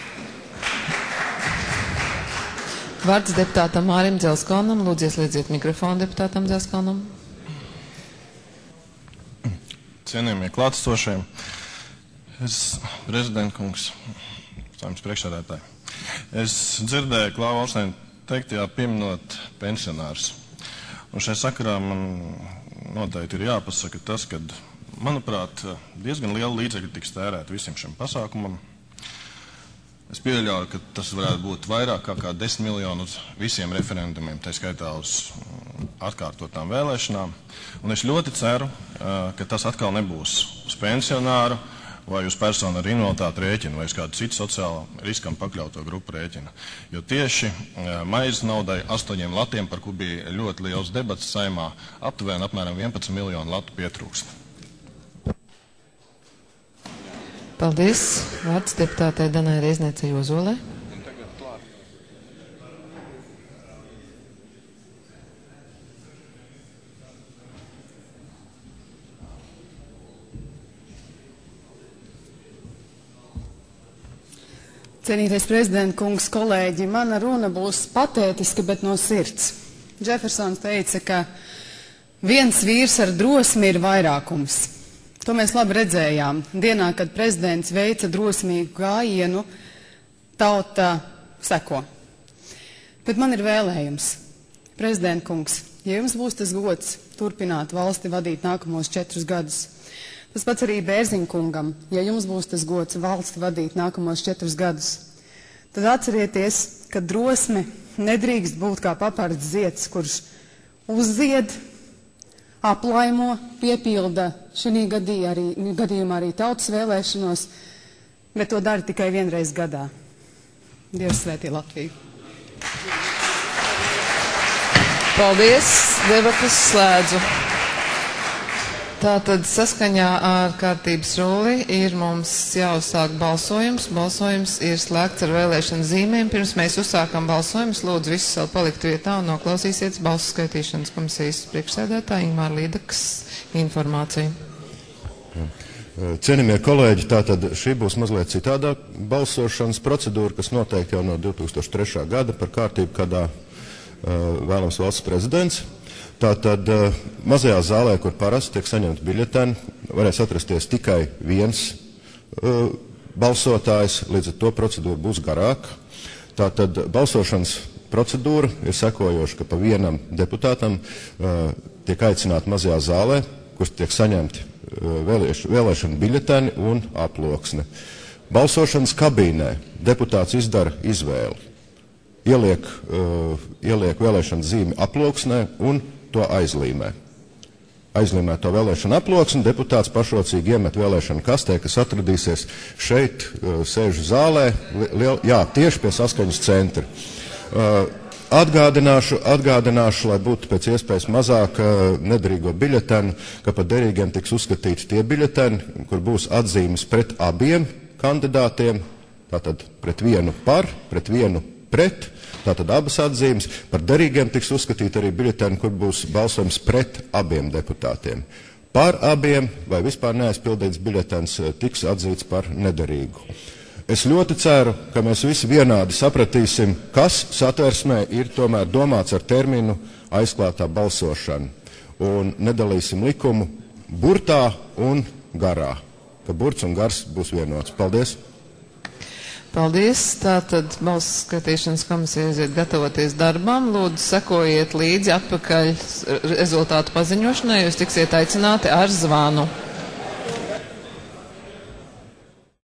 Vārds deputātam Mārim Dzelskalnam. Lūdzu, ieslēdziet mikrofonu deputātam Dzelskalnam. Cienījamie klātesošie, es, prezidenta kungs, saimnes priekšsēdētāji, es dzirdēju Klāvu Olsteinu teiktajā pieminot pensionārus. Un šai sakarā man noteikti ir jāpasaka tas, ka, manuprāt, diezgan liela līdzekļa tiks tērēt visam šim pasākumam. Es pieļauju, ka tas varētu būt vairāk kā, kā desmit miljonu uz visiem referendumiem, tā skaitā uz atkārtotām vēlēšanām. Un es ļoti ceru, ka tas atkal nebūs uz pensionāru vai uz personu ar invaliditāti rēķinu vai uz kādu citu sociālu riskam pakļauto grupu rēķinu. Jo tieši maizes naudai astoņiem latiem, par ko bija ļoti liels debats Saimā, aptuveni apmēram vienpadsmit miljonu latu pietrūkst. Paldies. Vārds deputātei Danai Reizniecei Ozolē. Cienītais prezidenta kungs, kolēģi, mana runa būs patētiska, bet no sirds. Džefersons teica, ka viens vīrs ar drosmi ir vairākums. To mēs labi redzējām. Dienā, kad prezidents veica drosmīgu gājienu, tauta seko. Bet man ir vēlējums. Prezidenta kungs, ja jums būs tas gods turpināt valsti vadīt nākamos četrus gadus, tas pats arī Bērziņa kungam, ja jums būs tas gods valsti vadīt nākamos četrus gadus, tad atcerieties, ka drosme nedrīkst būt kā papards zieds, kurš uzzied, aplaimo, piepilda šī gadījumā arī tautas vēlēšanos, bet to dara tikai vienreiz gadā. Dievs svētī Latviju! Paldies! Debatas slēdzu. Tātad saskaņā ar kārtības rulli ir mums jāuzsāk balsojums. Balsojums ir slēgts ar vēlēšanu zīmēm. Pirms mēs uzsākam balsojumus, lūdzu visus vēl palikt vietā un noklausīsiet balsu skaitīšanas komisijas priekšsēdētāja Ingmāra Līdakas informāciju. Cienījamie kolēģi, tātad šī būs mazliet citādā balsošanas procedūra, kas noteikti jau no divi tūkstoši trešā gada par kārtību, kādā uh, vēlams valsts prezidents. Tātad uh, mazajā zālē, kur parasti tiek saņemti biļeteni, varēs atrasties tikai viens uh, balsotājs, līdz ar to procedūra būs garāka. Tātad balsošanas procedūra ir sekojoša, ka pa vienam deputātam uh, tiek aicināti mazajā zālē, kur tiek saņemti uh, vēlēš, vēlēšanu biļeteni un aploksne. Balsošanas kabīnē deputāts izdara izvēli. Ieliek, uh, ieliek vēlēšanu zīmi aploksnē un to aizlīmē. Aizlīmē to vēlēšanu aploksni, deputāts pašrocīgi iemet vēlēšanu kastē, kas atradīsies šeit, sēžu zālē, liel, jā, tieši pie saskaņas centra. Atgādināšu, atgādināšu, lai būtu pēc iespējas mazāk nederīgo biļetenu, ka par derīgiem tiks uzskatīti tie biļeteni, kur būs atzīmes pret abiem kandidātiem, tātad pret vienu par, pret vienu pret, tātad abas atzīmes. Par derīgiem tiks uzskatīt arī biļeteni, kur būs balsojums pret abiem deputātiem. Par abiem vai vispār neaizpildīts biļetens tiks atzīts par nederīgu. Es ļoti ceru, ka mēs visi vienādi sapratīsim, kas satversmē ir tomēr domāts ar terminu aizklātā balsošana. Un nedalīsim likumu burtā un garā, ka burts un gars būs vienots. Paldies! Paldies. Tātad balsu skaitīšanas komisija aiziet gatavoties darbam. Lūdzu, sekojiet līdzi atpakaļ rezultātu paziņošanai, jūs tiksiet aicināti ar zvanu.